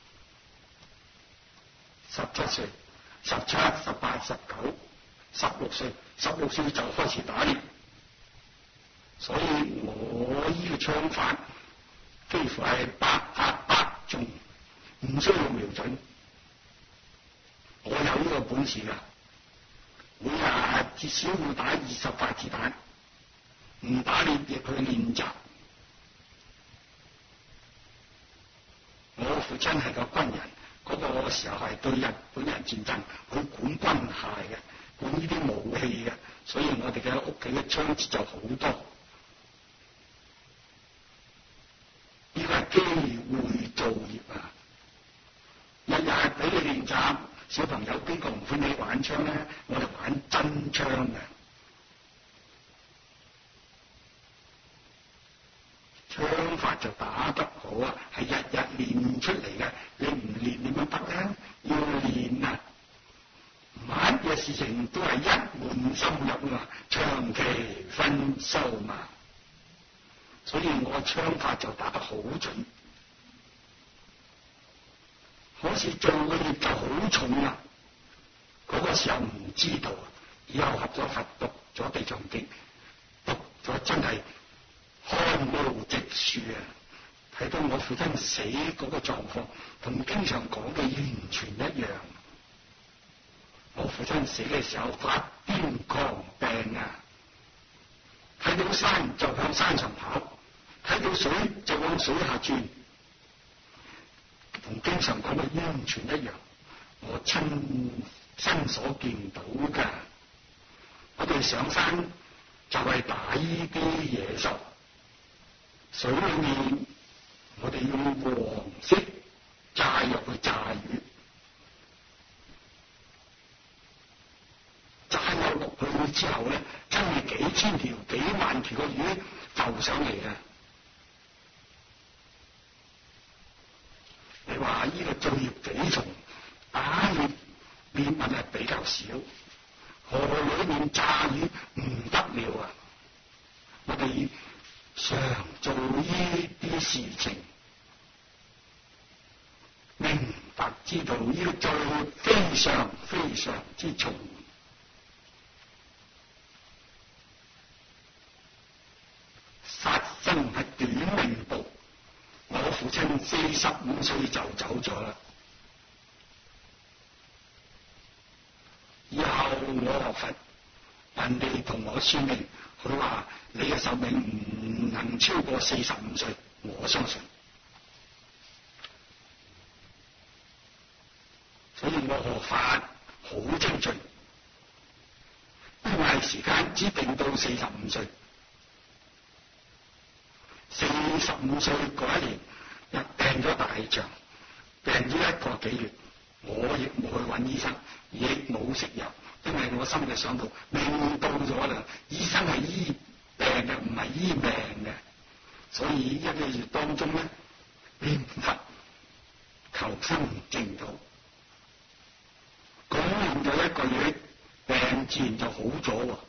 十七歲、十七、十八、十九、十六歲，十六歲就開始打獵，所以我呢個槍法幾乎係百發百中，唔需要瞄準。我有呢個本事㗎，每日至少要打二十發子彈，唔打獵亦去練習。我父親係個軍人，嗰、那個時候係對日本人戰爭，佢管軍械嘅，管呢啲武器嘅，所以我哋嘅屋企嘅槍支就好多。呢個係機會造業啊！日日俾你練習，小朋友邊個唔歡喜玩槍咧？我哋玩真槍嘅。槍法就打得好啊，係日日練出嚟嘅。你唔練點樣得咧？要練啊！乜嘢事情都係一門深入啊，長期分修嘛。所以我槍法就打得好準。可是做嘅業就好重啊！嗰、那個時候唔知道，以後合咗佛讀咗地藏經，讀咗真係汗毛直豎啊！睇到我父親死嗰個狀況，同經常講嘅完全一樣。我父親死嘅時候發癲狂病啊！睇到山就向山上跑，睇到水就往水下轉，同經常講嘅完全一樣。我親身所見到㗎。我哋上山就係打呢啲野獸，水裏面我哋用黃色炸藥去炸魚，炸藥落去之後咧，真係幾千條、幾萬條嘅魚浮上嚟嘅。你話呢個罪孽幾重？打獵獵物係比較少，河裏面炸魚唔得了啊！我哋常做呢啲事情，明白知道呢個罪孽非常非常之重。殺生係短命道，我父親四十五歲就走咗啦。以後我學佛，人哋同我算命，佢話你嘅壽命唔能超過四十五歲，我相信。所以我學法好精進，因為時間只定到四十五歲。四十五歲嗰一年，又病咗大腸，病咗一個幾月，我亦冇去揾醫生，亦冇食藥，因為我心裏想到命到咗啦，醫生係醫病嘅，唔係醫命嘅，所以一個月當中咧，念佛求生淨土，咁念咗一個月，病自然就好咗喎。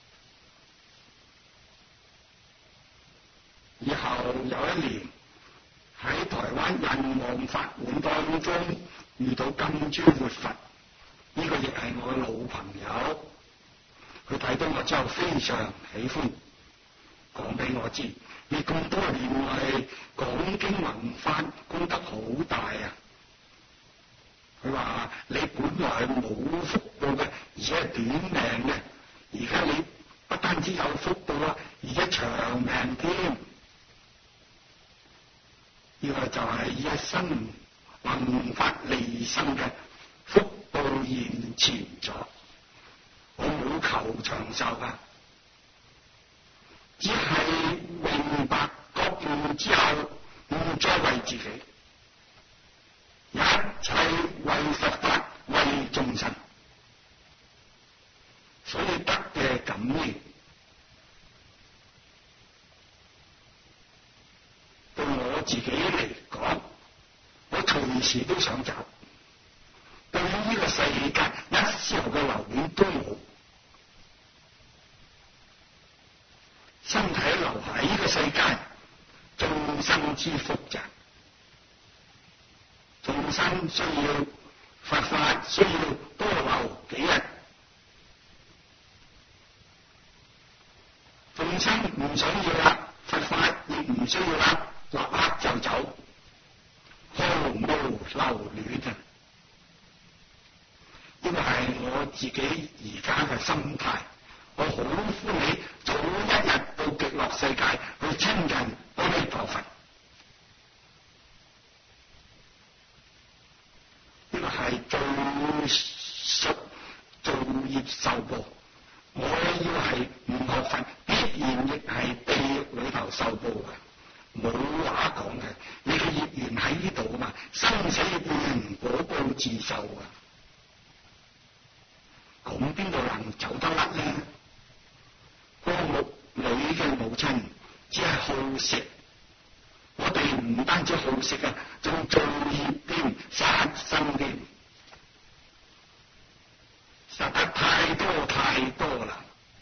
以後有一年喺台灣仁王法會當中遇到金珠活佛，呢、這個亦係我嘅老朋友。佢睇到我之後非常喜歡，講俾我知，你咁多年嚟講經弘法功德好大啊！佢話你本來冇福報嘅，而且係短命嘅，而家你不單止有福報啊，而且長命添。呢個就係一生弘法利生嘅福報現前咗。我冇求長壽噶，只係明白覺悟之後，唔再為自己，一切為佛法、為眾生，所以得嘅感應對我自己嚟講，我隨時都想走，對於呢個世界一絲毫嘅留戀都冇。身體留喺呢個世界，眾生之福澤，眾生需要佛法，需要多留幾日，眾生唔想要啦，佛法亦唔需要啦，立刻就走，毫無留戀啊！呢個係我自己而家嘅心態，我好歡喜早一日到極樂世界去親近阿彌陀佛。呢個係做熟做業受報，我要係唔學佛，必然亦係地獄裏頭受報嘅，冇話講嘅。你嘅業緣喺呢度啊嘛，生死業緣果報自受啊，咁邊度能走得甩呢？個木女嘅母親只係好食，我哋唔單止好食啊，仲造業添，殺生添，殺得太多太多啦。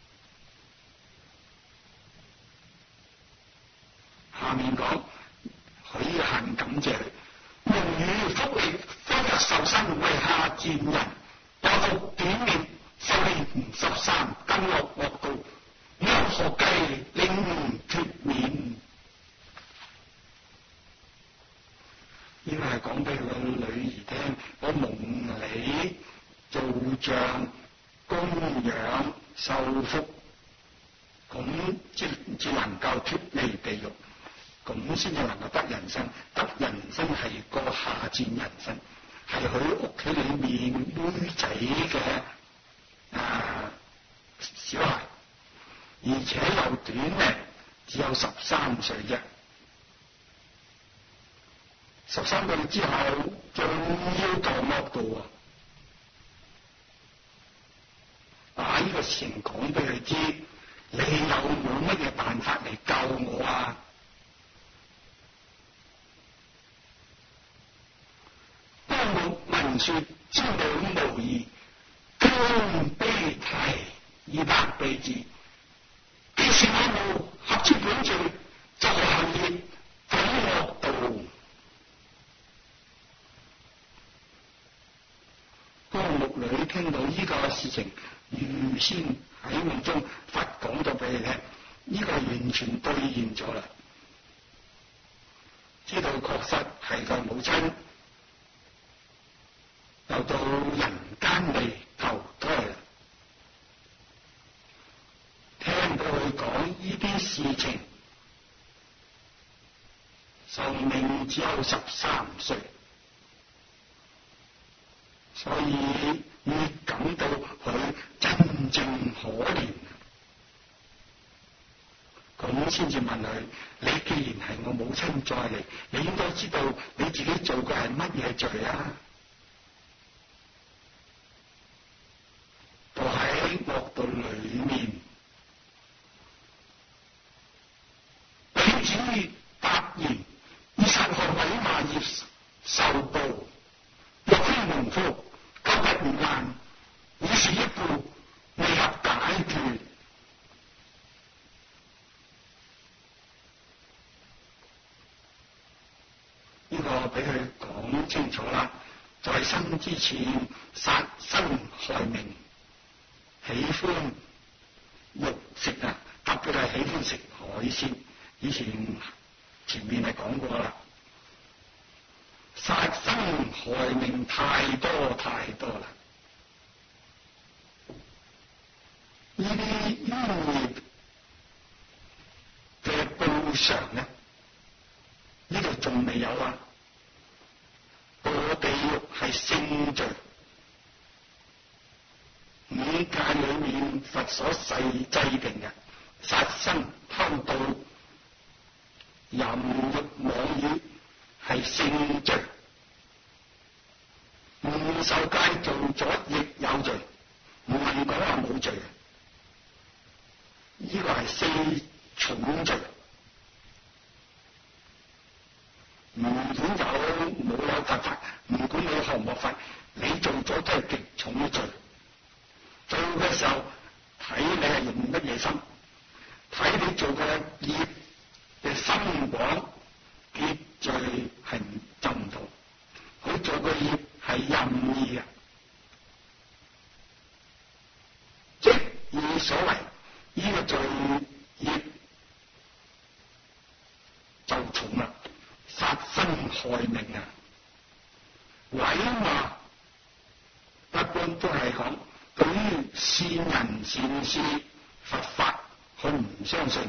下面講許恨感謝佢，蒙與福利，非日受生為下賤人，有復短命，受刑十三，更落惡道。若何計令脫免？呢個係講俾佢個女兒聽，我蒙你做像供養受福，咁至至能夠脫離地獄，咁先至能夠得人生。得人生係個下賤人生，係佢屋企裏面妹仔嘅啊小孩。而且又短命，只有十三歲啫。十三個月之後，仲要墮惡道啊！把呢個事情講俾佢知，你有冇乜嘢辦法嚟救我啊？當我聞說之女無疑，驚悲啼二百倍字。既是我無合之本罪，就行業走惡道。個木女聽到呢個事情，預先喺夢中佛講咗俾你聽，呢、這個完全兌現咗啦。知道確實係個母親又到人間嚟投胎啦。聽到佢講呢啲事情，壽命只有十三歲，所以越感到佢真正可憐，咁先至問佢：你既然係我母親再嚟，你應該知道你自己做嘅係乜嘢罪啊？就喺惡道裏面。至答言，以殺害毀罵業受報，若非蒙福，救不難，已是一步未合解決。呢個俾佢講清楚啦，在生之前殺生害命，喜歡肉食啊，特別係喜歡食海鮮。以前前面係講過啦，殺生害命太多太多啦。呢啲冤業嘅報償咧，呢度仲未有啊。墮地獄係性罪，五戒裏面佛所誓制定嘅殺生、偷盜、淫欲妄語係性罪， 唔受戒做咗亦有罪，唔係講話冇罪。呢個係四重罪，唔管有冇有罰法，唔管你學唔學法，你做咗都係極重嘅罪。做嘅時候睇你係用乜嘢心，睇你做嘅業嘅心廣，結罪係就唔同。佢做嘅業係任意嘅，即以所為呢個罪業就重啦，殺生害命啊，毀罵一般都係講對於善人善事佛法，佢唔相信，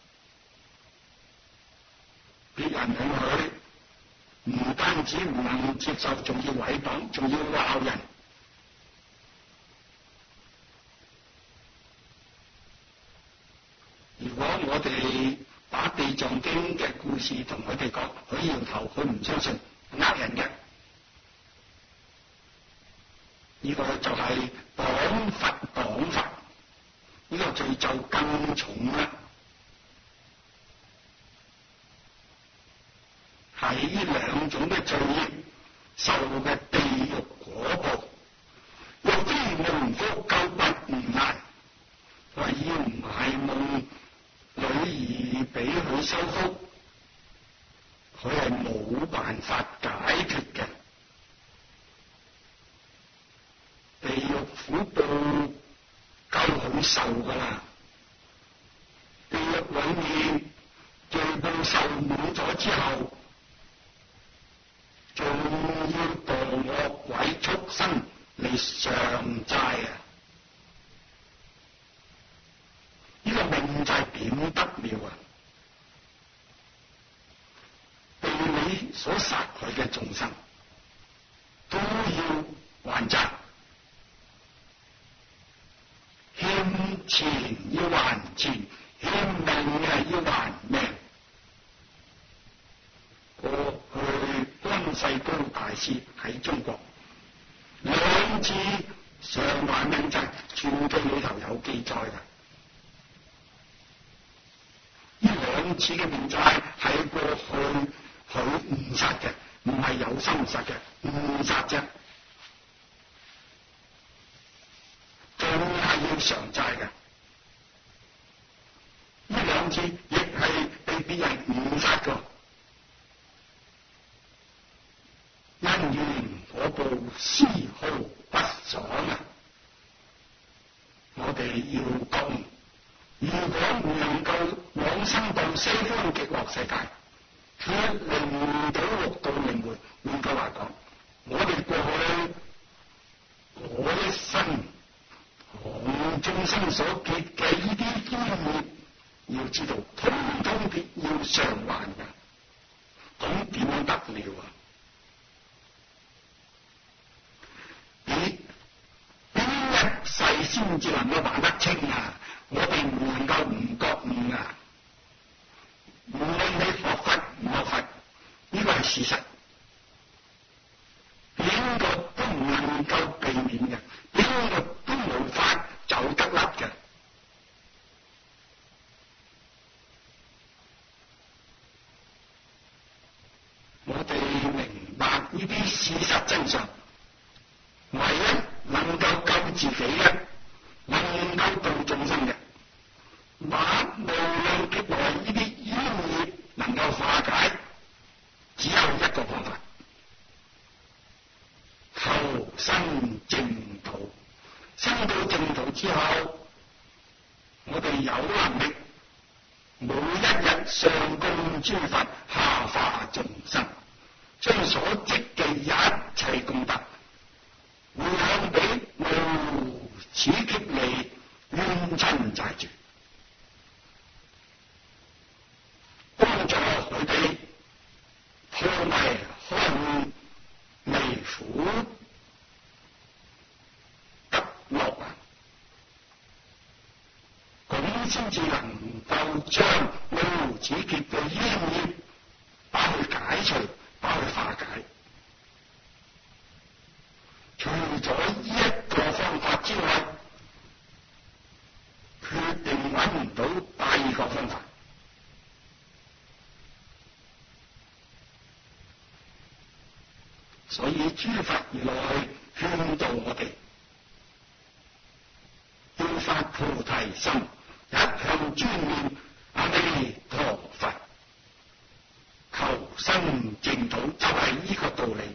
別人向佢唔單止唔能接受，仲要毀謗，仲要鬧人。如果我哋把地藏經嘅故事同佢哋講，佢搖頭，佢唔相信，呃人嘅。呢個就係綁佛綁法，呢個罪就更重啦。喺呢兩種嘅罪業受嘅地獄果報，若非蒙福救拔唔難，話要唔係夢女兒俾佢修福，佢係冇辦法解決嘅。地獄苦報夠好受噶啦，地獄裏面罪報受滿咗之後，仲要墮惡鬼畜生嚟償債啊！呢個命債點得了啊？被你所殺害嘅眾生都要還債，欠錢要還錢，欠命啊要還命。過去關世高大師喺中國兩次償還命債，傳記裏頭有記載㗎。呢兩次嘅命債係過去佢誤殺嘅，唔係有心殺嘅，誤殺啫，仲係要償債嘅。呢兩次亦係被別人誤殺㗎。因緣果報絲毫不爽啊！我哋要講，如果唔能夠往生到西方極樂世界，脫離唔到六道輪迴，換句話講，我哋過去嗰一生同眾生所結嘅呢啲冤孽，要知道通通必要償還㗎。咁點樣得了啊？你邊一世先至能夠還得清啊？我哋唔能夠唔覺悟啊！無論你學佛唔學佛，呢個係事實，邊個都唔能夠避免嘅，邊個都無法走得甩嘅。我哋明白呢啲事實真相，唯一能夠救自己嘅，能夠度眾生嘅，把無量劫來呢啲冤孽能夠化解，只有一個方法，求生淨土。生到淨土之後，我哋有能力每一日上供諸佛，下化眾生，將所積嘅一切功德回向俾無始劫嚟冤親債主，幫助佢哋破迷開悟，離苦得樂啊！咁先至能夠將無始劫嘅冤孽把佢解除，把佢化解。 咗呢一個方法之外，決定揾唔到第二個方法。所以諸佛如來勸導我哋要發菩提心，一向專念阿彌陀佛，求生淨土，就係呢個道理。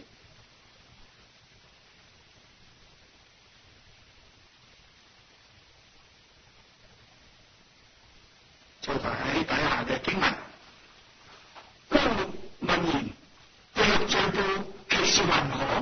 再睇底下嘅經文，光目問言：地獄罪報其是云何？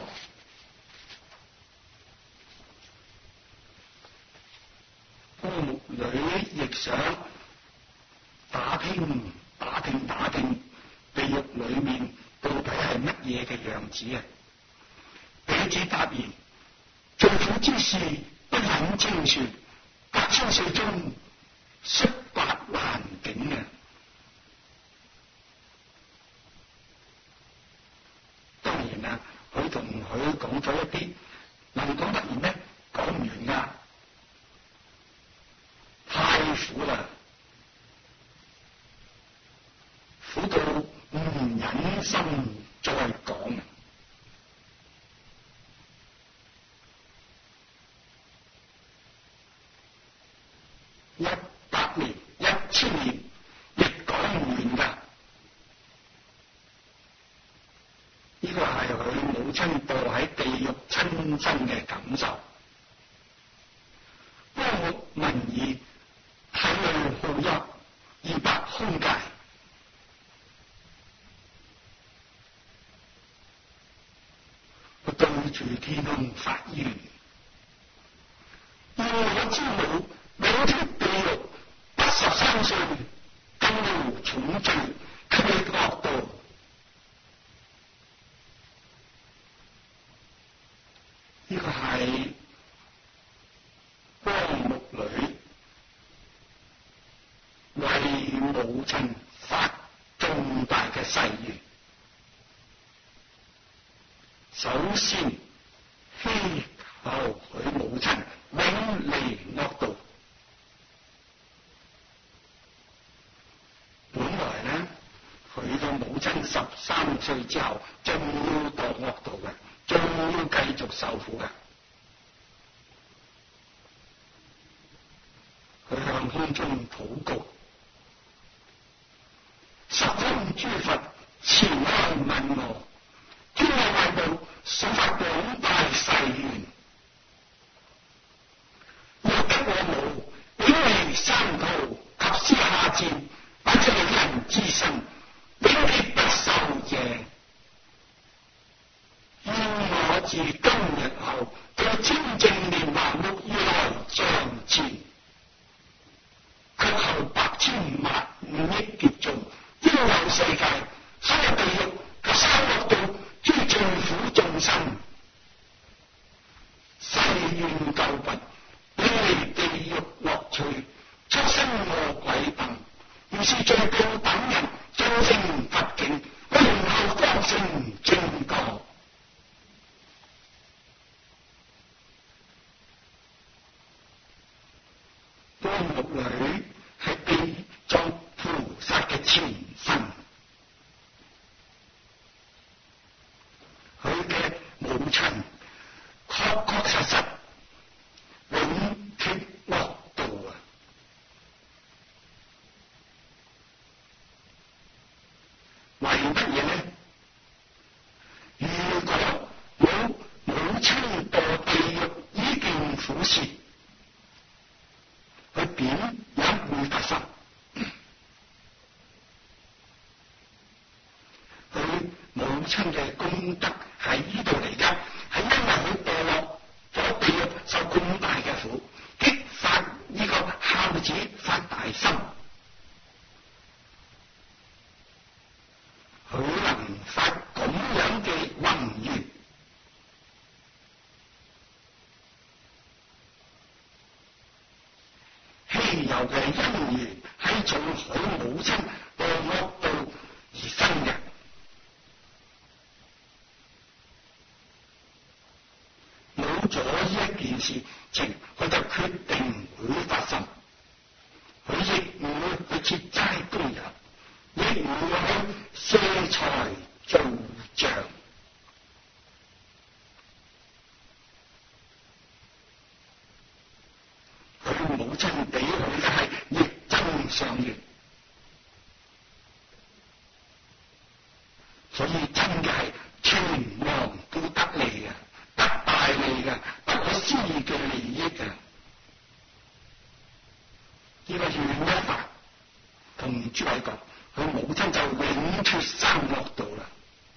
光目女亦想打聽打聽打聽地獄裏面到底係乜嘢嘅樣子啊！彼子答言：罪苦之事不忍清說，百千世中率百難境啊！當然啦，佢同佢講咗一啲能講得完呢？講唔完噶，太苦啦，苦到唔忍心再講。一百年、一千年亦講唔完噶。呢個係佢母親墮喺地獄親身嘅感受。光目聞已，體淚浩泣，二百空界。佢對住天空發願：要我之母永脫地獄，八十三歲更無重罪，給你惡道。呢個係光目女為母親發重大嘅誓願。首先希求佢母親永離惡道。本來呢，佢嘅母親十三歲之後仲要墮惡道嘅，仲要繼續受苦嘅。佢向空中禱告：十方諸佛慈愛問我，天下萬道所發廣大誓願，若得我母永離三途，及時下賤，不出人之身，永決不受謝。願我自今日後，到清淨蓮華木如來像前，卻後百千萬億劫中，應有世界，所有地獄及三惡道諸罪苦眾生，誓願救拔，永離地獄樂趣，出生餓鬼等，如是罪報等人，盡成佛境，我然後方成正覺。光目女係地藏菩薩嘅前身，佢嘅母親確確實實永脫惡道啊！為乜嘢呢？如果冇母親墮地獄呢件苦事，佢點也唔會發生。佢母親嘅功德喺呢度嚟㗎，係因為佢墮落咗地獄，受咁大嘅苦，激發呢個孝子發大心，佢能發咁樣嘅宏願。稀有嘅因緣係從佢母親墮惡道而生嘅。冇咗事情，佢就決定唔會發生。佢亦唔會去設齋供養，亦唔會去賒財做賬。佢母親俾佢嘅係逆增上緣，所以真嘅係全王都得利嘅，得大利嘅，不可思議嘅利益嘅。呢個袁一發同朱偉國，佢母親就永脫三惡道啦。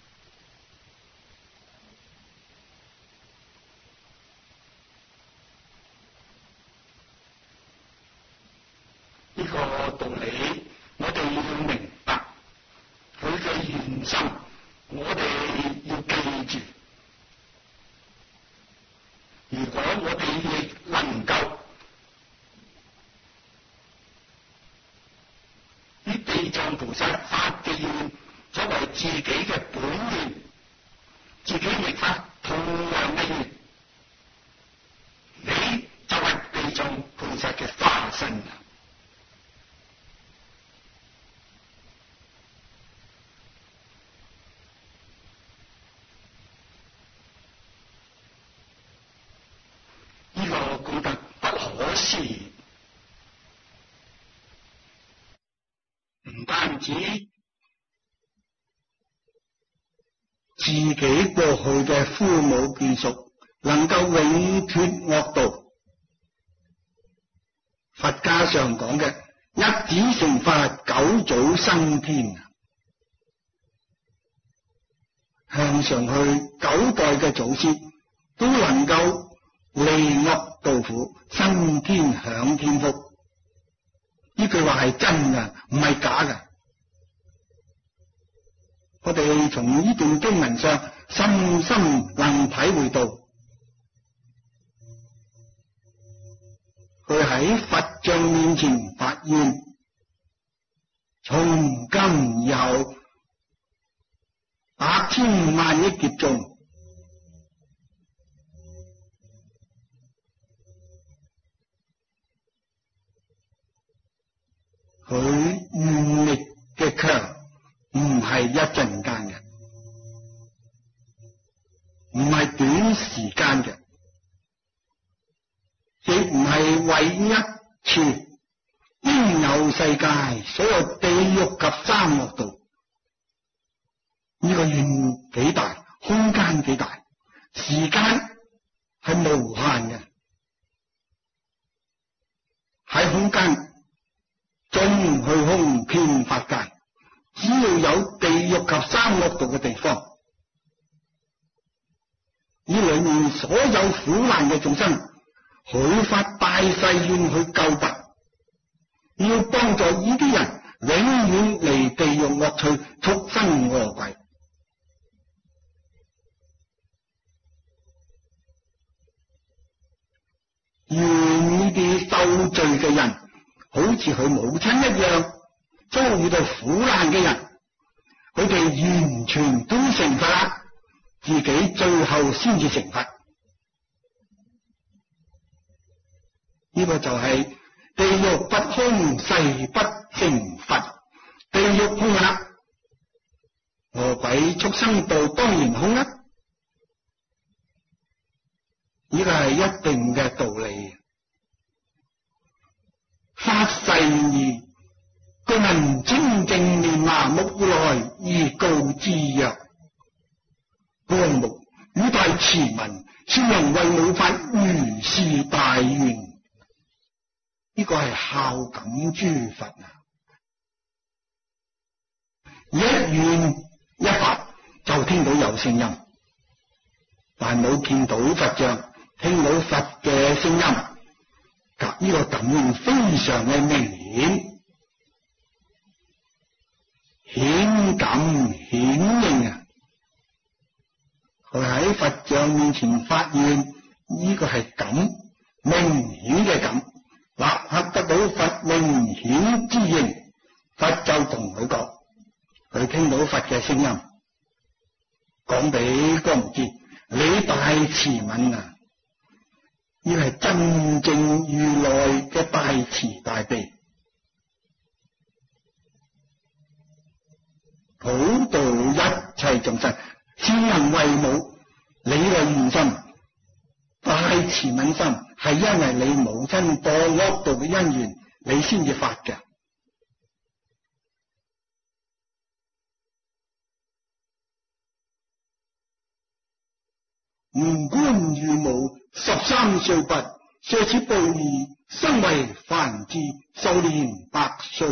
呢個道理我哋要明白，佢嘅原心我哋要記住。如果我哋亦能夠以地藏菩薩發嘅願作為自己嘅本願，自己亦發同樣嘅願，你就係地藏菩薩嘅化身啦。呢個功德不可思議，唔單止自己過去嘅父母眷屬能夠永脫惡道，佛家上講嘅一子成佛，九祖升天，向上去九代嘅祖師都能夠離惡道苦，升天享天福。呢句話係真㗎，唔係假㗎。我哋從呢段經文上深深能體會到，佢喺佛像面前發願，從今以後百千萬億劫中，佢願力嘅強唔係一陣間嘅，唔係短時間嘅，亦唔係為一次應有世界所有地獄及三惡道。呢個願幾大，空間幾大，時間係無限嘅，喺空間中虛空遍法界，只要有地獄及三惡道嘅地方，呢裏面所有苦難嘅眾生，許發大誓願去救拔，要幫助呢啲人永遠離地獄惡趣、畜生餓鬼。願呢啲受罪嘅人，好似佢母親一樣遭遇到苦難嘅人，佢哋完全都成佛啦，自己最後先至成佛。呢個就係地獄不空，誓不成佛。地獄空啦，餓鬼畜生道當然空啦。呢個係一定嘅道理。發誓而據聞清淨蓮華目以來而告之曰：光目與大慈文，先能為母發如是大願。呢個係孝感諸佛啊！一願一發就聽到有聲音，但冇見到佛像，聽到佛嘅聲音，呢個感應非常嘅明顯，顯感顯應啊！佢喺佛像面前發願，呢個係感，明顯嘅感，立刻得到佛明顯之應。佛就同佢講，佢聽到佛嘅聲音，講俾光目知，你大慈憫啊！ 呢個係真正如來嘅大慈大悲，普度一切眾生，善人為母，你嘅願心大慈憫心，係因為你母親墮惡道嘅因緣，你先至發嘅。吾觀汝母十三歲不，捨此報義，生為梵志，壽年百歲。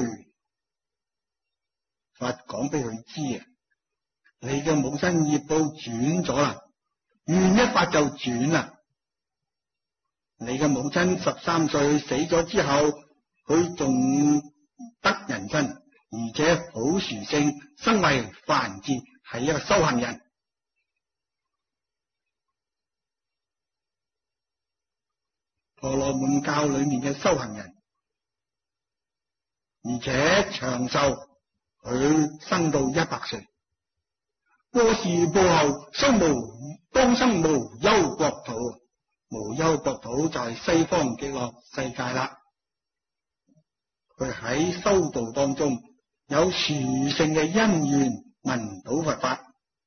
佛講俾佢知啊，你嘅母親業報轉咗啦，願一發就轉啦。你嘅母親十三歲死咗之後，佢仲得人身，而且好殊勝，生為梵志，係一個修行人。婆羅門教裏面嘅修行人，而且長壽，佢生到一百歲。過時過後，生無當生無憂國土，無憂國土就係西方極樂世界啦。佢喺修道當中有殊勝嘅因緣，聞到佛法。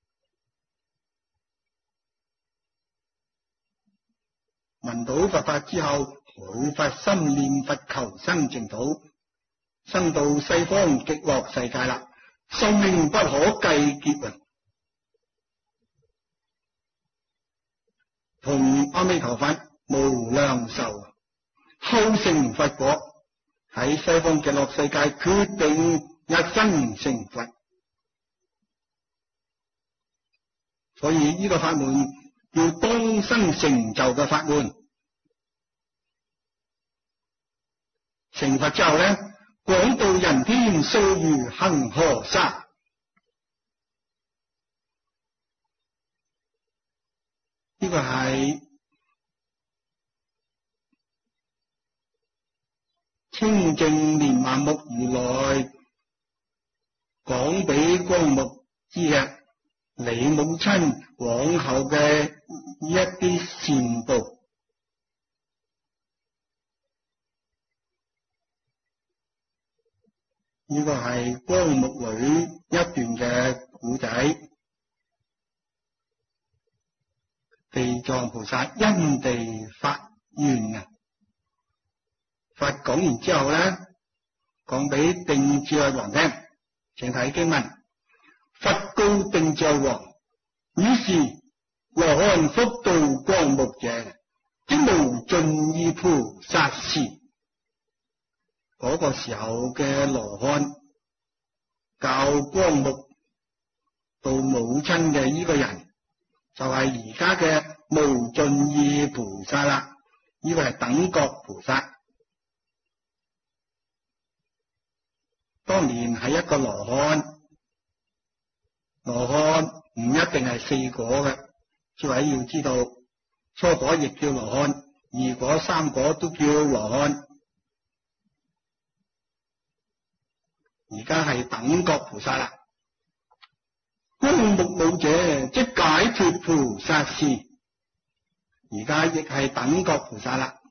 聞到佛法之後，佢發心念佛求生淨土，生到西方極樂世界啦，壽命不可計劫啊！同阿彌陀佛無量壽，後成佛果，喺西方極樂世界決定一生成佛。所以呢個法門要當生成就嘅法門。成佛之後咧，廣度人天，數如恆河沙。呢個係清淨蓮華目如來講俾光目知嘅，你母親往後嘅一啲善報。呢個係光目裏一段嘅古仔。地藏菩薩因地發願啊！佛講完之後咧，講俾定智愛王聽，請睇經文。佛告定智愛王：於是羅漢復度光目者，即無盡意菩薩是。嗰個時候嘅羅漢教光目到母親嘅呢個人，就係而家嘅無盡意菩薩啦。呢個係等覺菩薩。當年係一個羅漢，羅漢唔一定係四果嘅，諸位要知道，初果亦叫羅漢，二果、三果都叫羅漢。而家係等覺菩薩啦。光目母者，即解脫菩薩是。而家亦係等覺菩薩啦。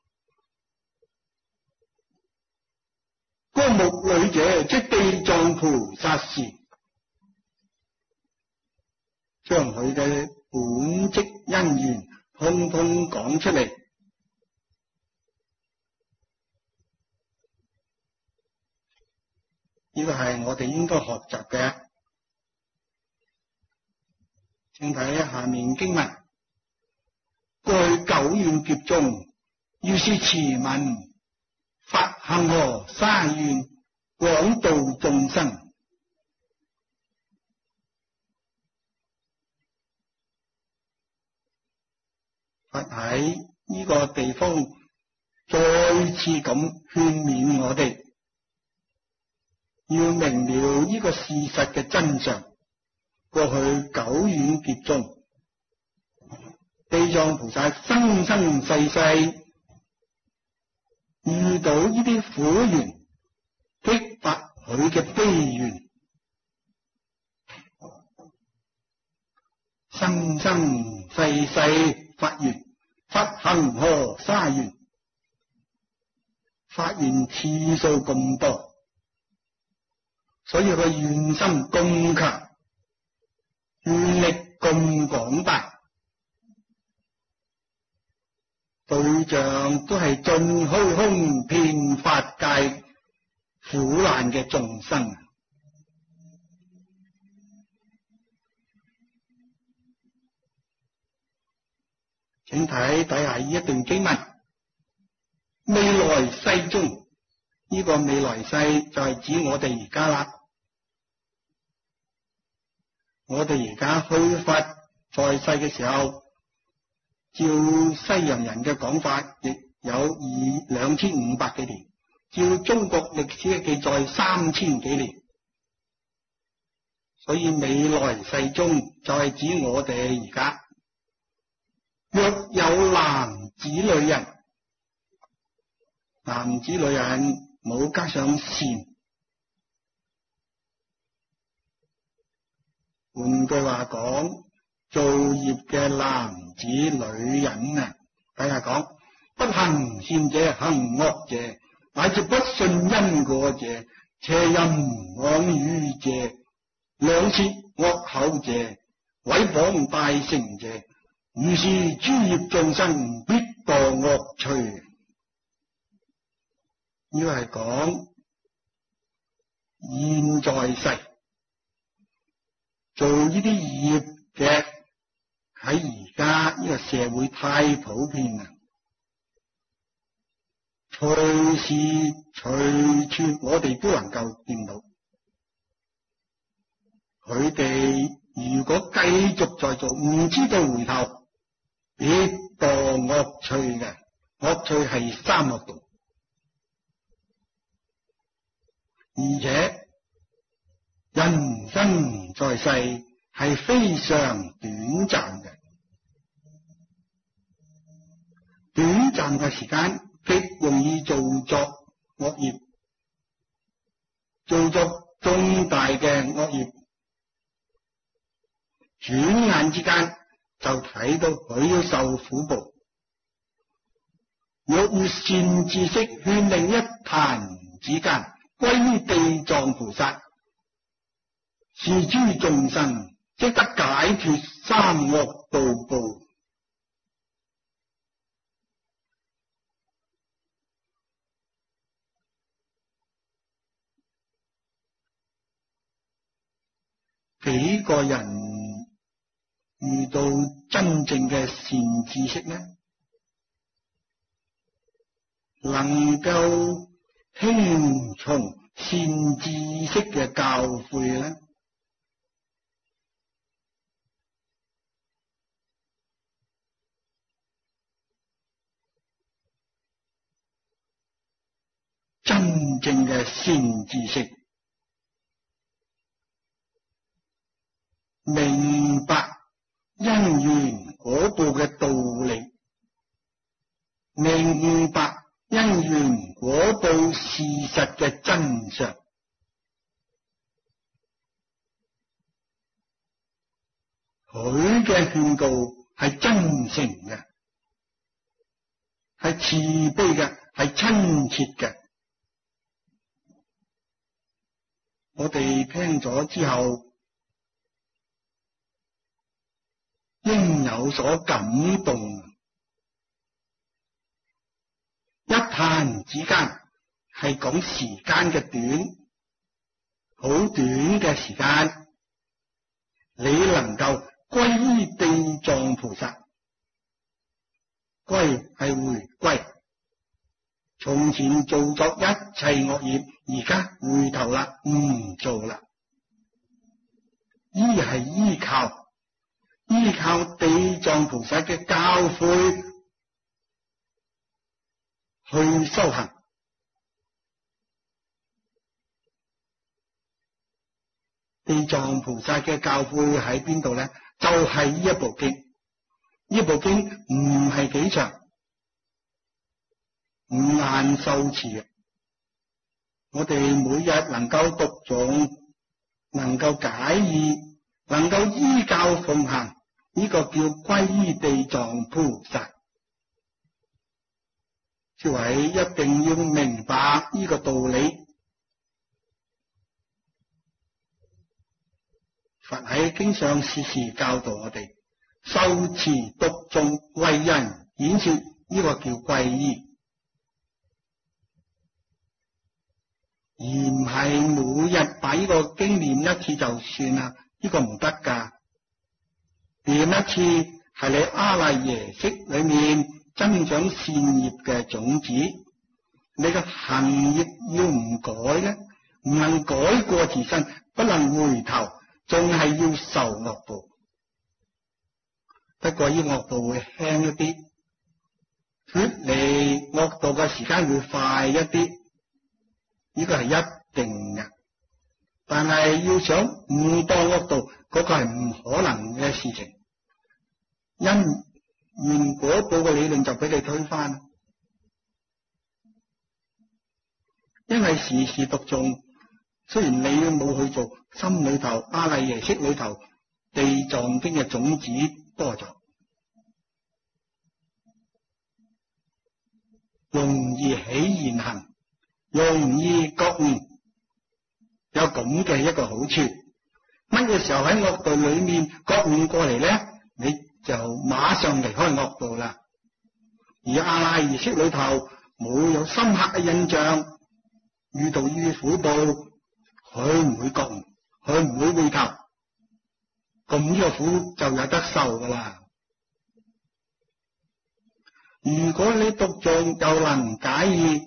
光目女者，即地藏菩薩是。將佢嘅本質因緣通通講出嚟。呢個係我哋應該學習嘅。請睇下面經文。過去久遠劫中，於是慈聞發恆河沙願，廣度眾生。佛喺呢個地方再次咁勸勉我哋，要明了呢個事實嘅真相。過去久遠劫中，地藏菩薩生生世世遇到呢啲苦緣，激發佢嘅悲願，生生世世發願， 佛恒河沙願，發願次數咁多，所以佢願心咁強，願力咁廣大，對象都係盡虛空遍法界苦難嘅眾生。請睇底下呢一段經文，未來世中，呢、這個未來世就係指我哋而家啦。我哋而家虛佛在世嘅時候，照西洋人嘅講法，亦有二兩千五百幾年；照中國歷史嘅記載，三千幾年。所以未來世中就係指我哋而家。若有男子女人，男子女人冇加上善，換句話講，造業嘅男子女人啊，睇下講，不行善者，行惡者，乃至不信因果者，邪淫妄語者，兩舌惡口者，毀謗大乘者，如是諸業眾生必墮惡趣。呢個係講現在世做呢啲業嘅，喺而家呢個社會太普遍啦，隨時隨處我哋都能夠見到。佢哋如果繼續在做，唔知道回頭，必墮惡趣嘅。惡趣係三惡道，而且人生在世係非常短暫嘅，短暫嘅時間極容易造作惡業，造作重大嘅惡業，轉眼之間就睇到佢要受苦報。若以善知識勸令一彈指間歸於地藏菩薩，是諸眾生即得解脫三惡道報。幾個人遇到真正嘅善知識呢？能夠聽從善知識嘅教誨呢？真正嘅善知識明白因緣果報嘅道理，明白因緣果報事實嘅真相，佢嘅勸告係真誠嘅，係慈悲嘅，係親切嘅。我哋聽咗之後，應有所感動。一彈指間係講時間嘅短，好短嘅時間，你能夠歸於地藏菩薩，歸係回歸。從前做作一切惡業，而家回頭啦，唔做啦。依係依靠依靠地藏菩薩嘅教誨去修行。地藏菩薩嘅教誨喺邊度咧？就係呢一部經。呢部經唔係幾長，唔難受持嘅。我哋每日能夠讀誦，能夠解義，能夠依教奉行，呢個叫歸依地藏菩薩。 諸位一定要明白呢個道理。佛喺經上時時教導我哋，修持讀誦為人演說，呢個叫皈依，而唔係每日把呢個經念一次就算啦，呢個唔得噶。念一次係你阿賴耶識裏面增長善業嘅種子，你嘅行業要唔改咧，唔能改過自身，不能回頭，仲係要受惡報。不過呢惡報會輕一啲，脫離惡道嘅時間會快一啲，呢個係一定嘅。但係要想唔墮惡道，嗰個係唔可能嘅事情。因緣果報嘅理論就俾你推翻，因為時時讀誦，雖然你冇去做，心裏頭阿賴耶識裏頭地藏經嘅種子多咗，容易起現行，容易覺悟，有咁嘅一個好處。乜嘢時候喺惡道裏面覺悟過嚟咧？你就馬上離開惡道啦。而阿賴耶識裏頭冇有，有深刻嘅印象，遇到呢啲苦報，佢唔會覺悟，佢唔會回頭，咁呢個苦就有得受噶啦。如果你讀誦又能解義，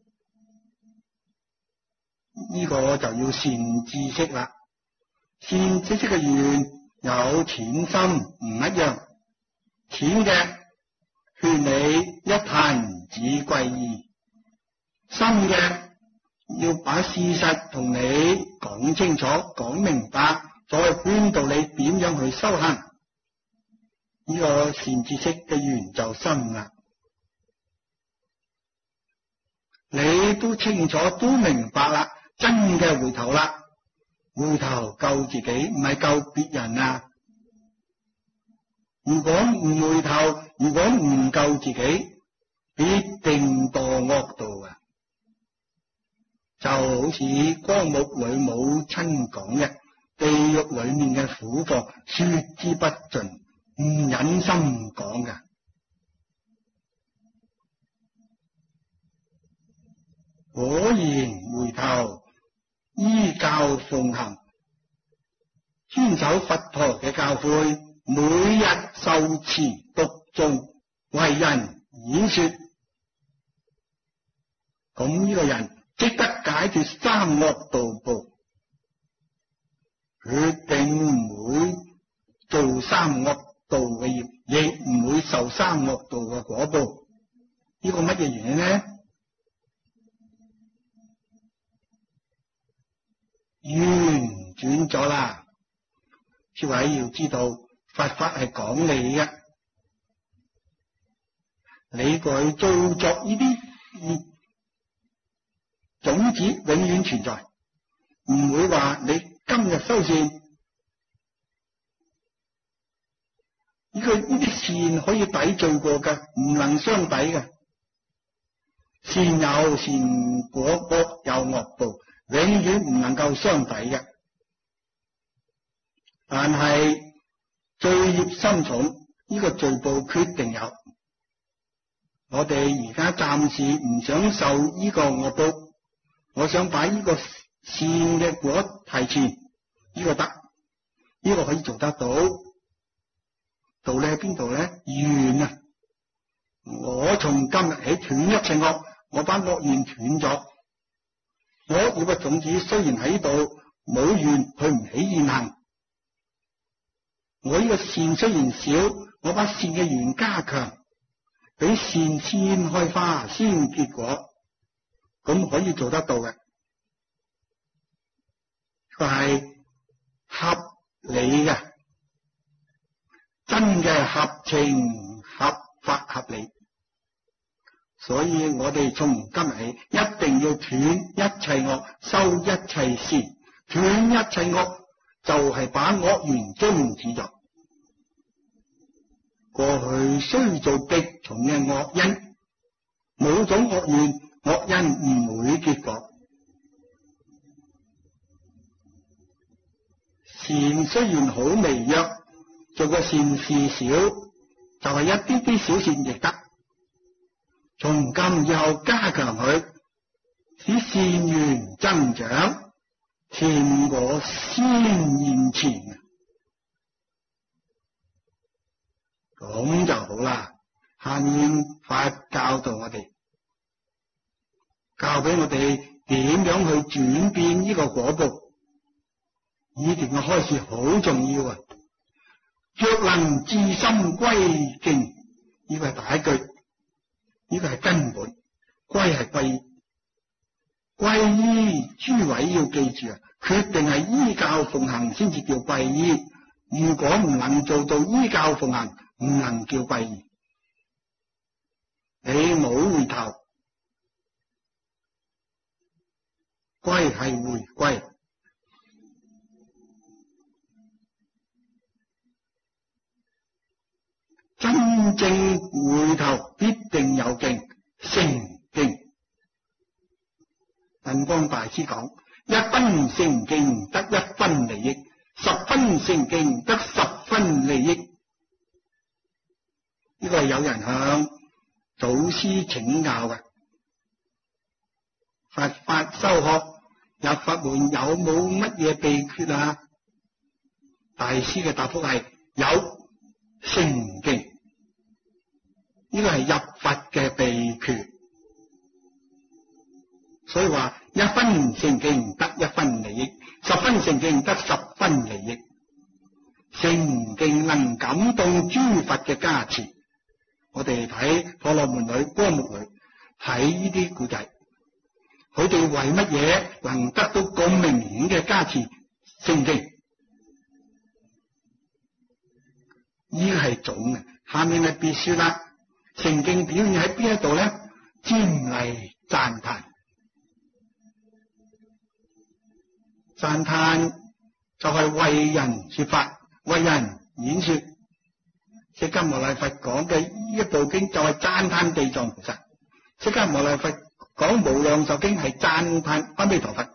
呢、這個就要善知識啦。善知識嘅緣有淺深唔一樣，淺嘅勸你一彈指歸依，深嘅要把事實同你講清楚、講明白，再勸導你點樣去修行。呢、這個善知識嘅緣就深啦。你都清楚、都明白啦，真嘅回頭啦。回頭救自己，唔係救別人啊！如果唔回頭，如果唔救自己，必定墮惡道啊！就好似光目女母親講嘅，地獄裏面嘅苦況說之不盡，唔忍心講嘅。果然回頭，依教奉行，遵守佛陀嘅教誨，每日受持讀誦，為人演說，咁呢個人即得解脫三惡道報，決定唔會做三惡道嘅業，亦唔會受三惡道嘅果報。呢個乜嘢原因呢？緣轉咗啦，諸位要知道佛法係講理嘅，你過去造作呢啲種子永遠存在，唔會話你今日修善，呢個呢啲善可以抵罪過嘅，唔能相抵嘅。善有善果，惡有惡報，永遠唔能夠相抵嘅。但係罪業深重，呢個罪報決定有。我哋而家暫時唔想受呢個惡報，我想把呢個善嘅果提前，呢個得，呢個可以做得到。道理喺邊度咧？緣啊！我從今日起斷一切惡，我把惡緣斷咗。惡業嘅種子雖然喺度，冇緣佢唔起現行。我呢個善雖然少，我把善嘅緣加強，俾善先開花，先結果，咁可以做得到嘅。佢係合理嘅，真嘅合情、合法、合理。所以我哋從今日起一定要斷一切惡，修一切善。斷一切惡就係把惡緣終止咗。過去雖做極重嘅惡因， 冇種惡緣，惡因唔會結果。善雖然好微弱，做個善事少，就係、是、一啲啲小善亦得。從今以後加強佢，使善緣增長，甜果先現前，咁就好啦。下面法教導我哋，教俾我哋點樣去轉變呢個果報。呢段嘅開始好重要啊！若能至心歸敬，呢個係第一句，呢個係根本。歸係歸依，歸依諸位要記住啊！決定係依教奉行先至叫歸依。如果唔能做到依教奉行，唔能叫歸依。你冇回頭，歸係回歸。真正回頭必定有敬，誠敬。印光大師講：一分誠敬得一分利益，十分誠敬得十分利益。呢個係有人向祖師請教嘅。佛法修學入法門有冇乜嘢秘訣啊？大師嘅答覆係有，誠敬。呢個係入佛嘅秘訣。所以話一分誠敬得一分利益，十分誠敬得十分利益。誠敬能感動諸佛嘅加持。我哋睇婆羅門女、光目女，睇呢啲古仔，佢哋為乜嘢能得到咁明顯嘅加持？誠敬，呢個係總嘅。下面係別說啦。誠敬表現喺邊一度咧？瞻禮讚歎，讚歎就係為人說法，為人演說。釋迦牟尼佛講嘅呢一部經就係讚歎地藏菩薩，釋迦牟尼佛講無量壽經係讚歎阿彌陀佛。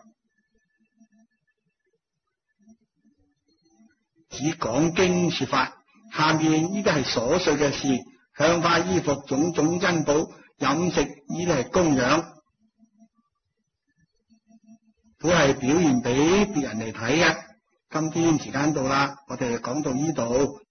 只講經說法，下面呢啲係瑣碎嘅事，香花衣服種種珍寶飲食，呢啲係供養，都係表現俾別人嚟睇嘅。今天時間到啦，我哋講到呢度。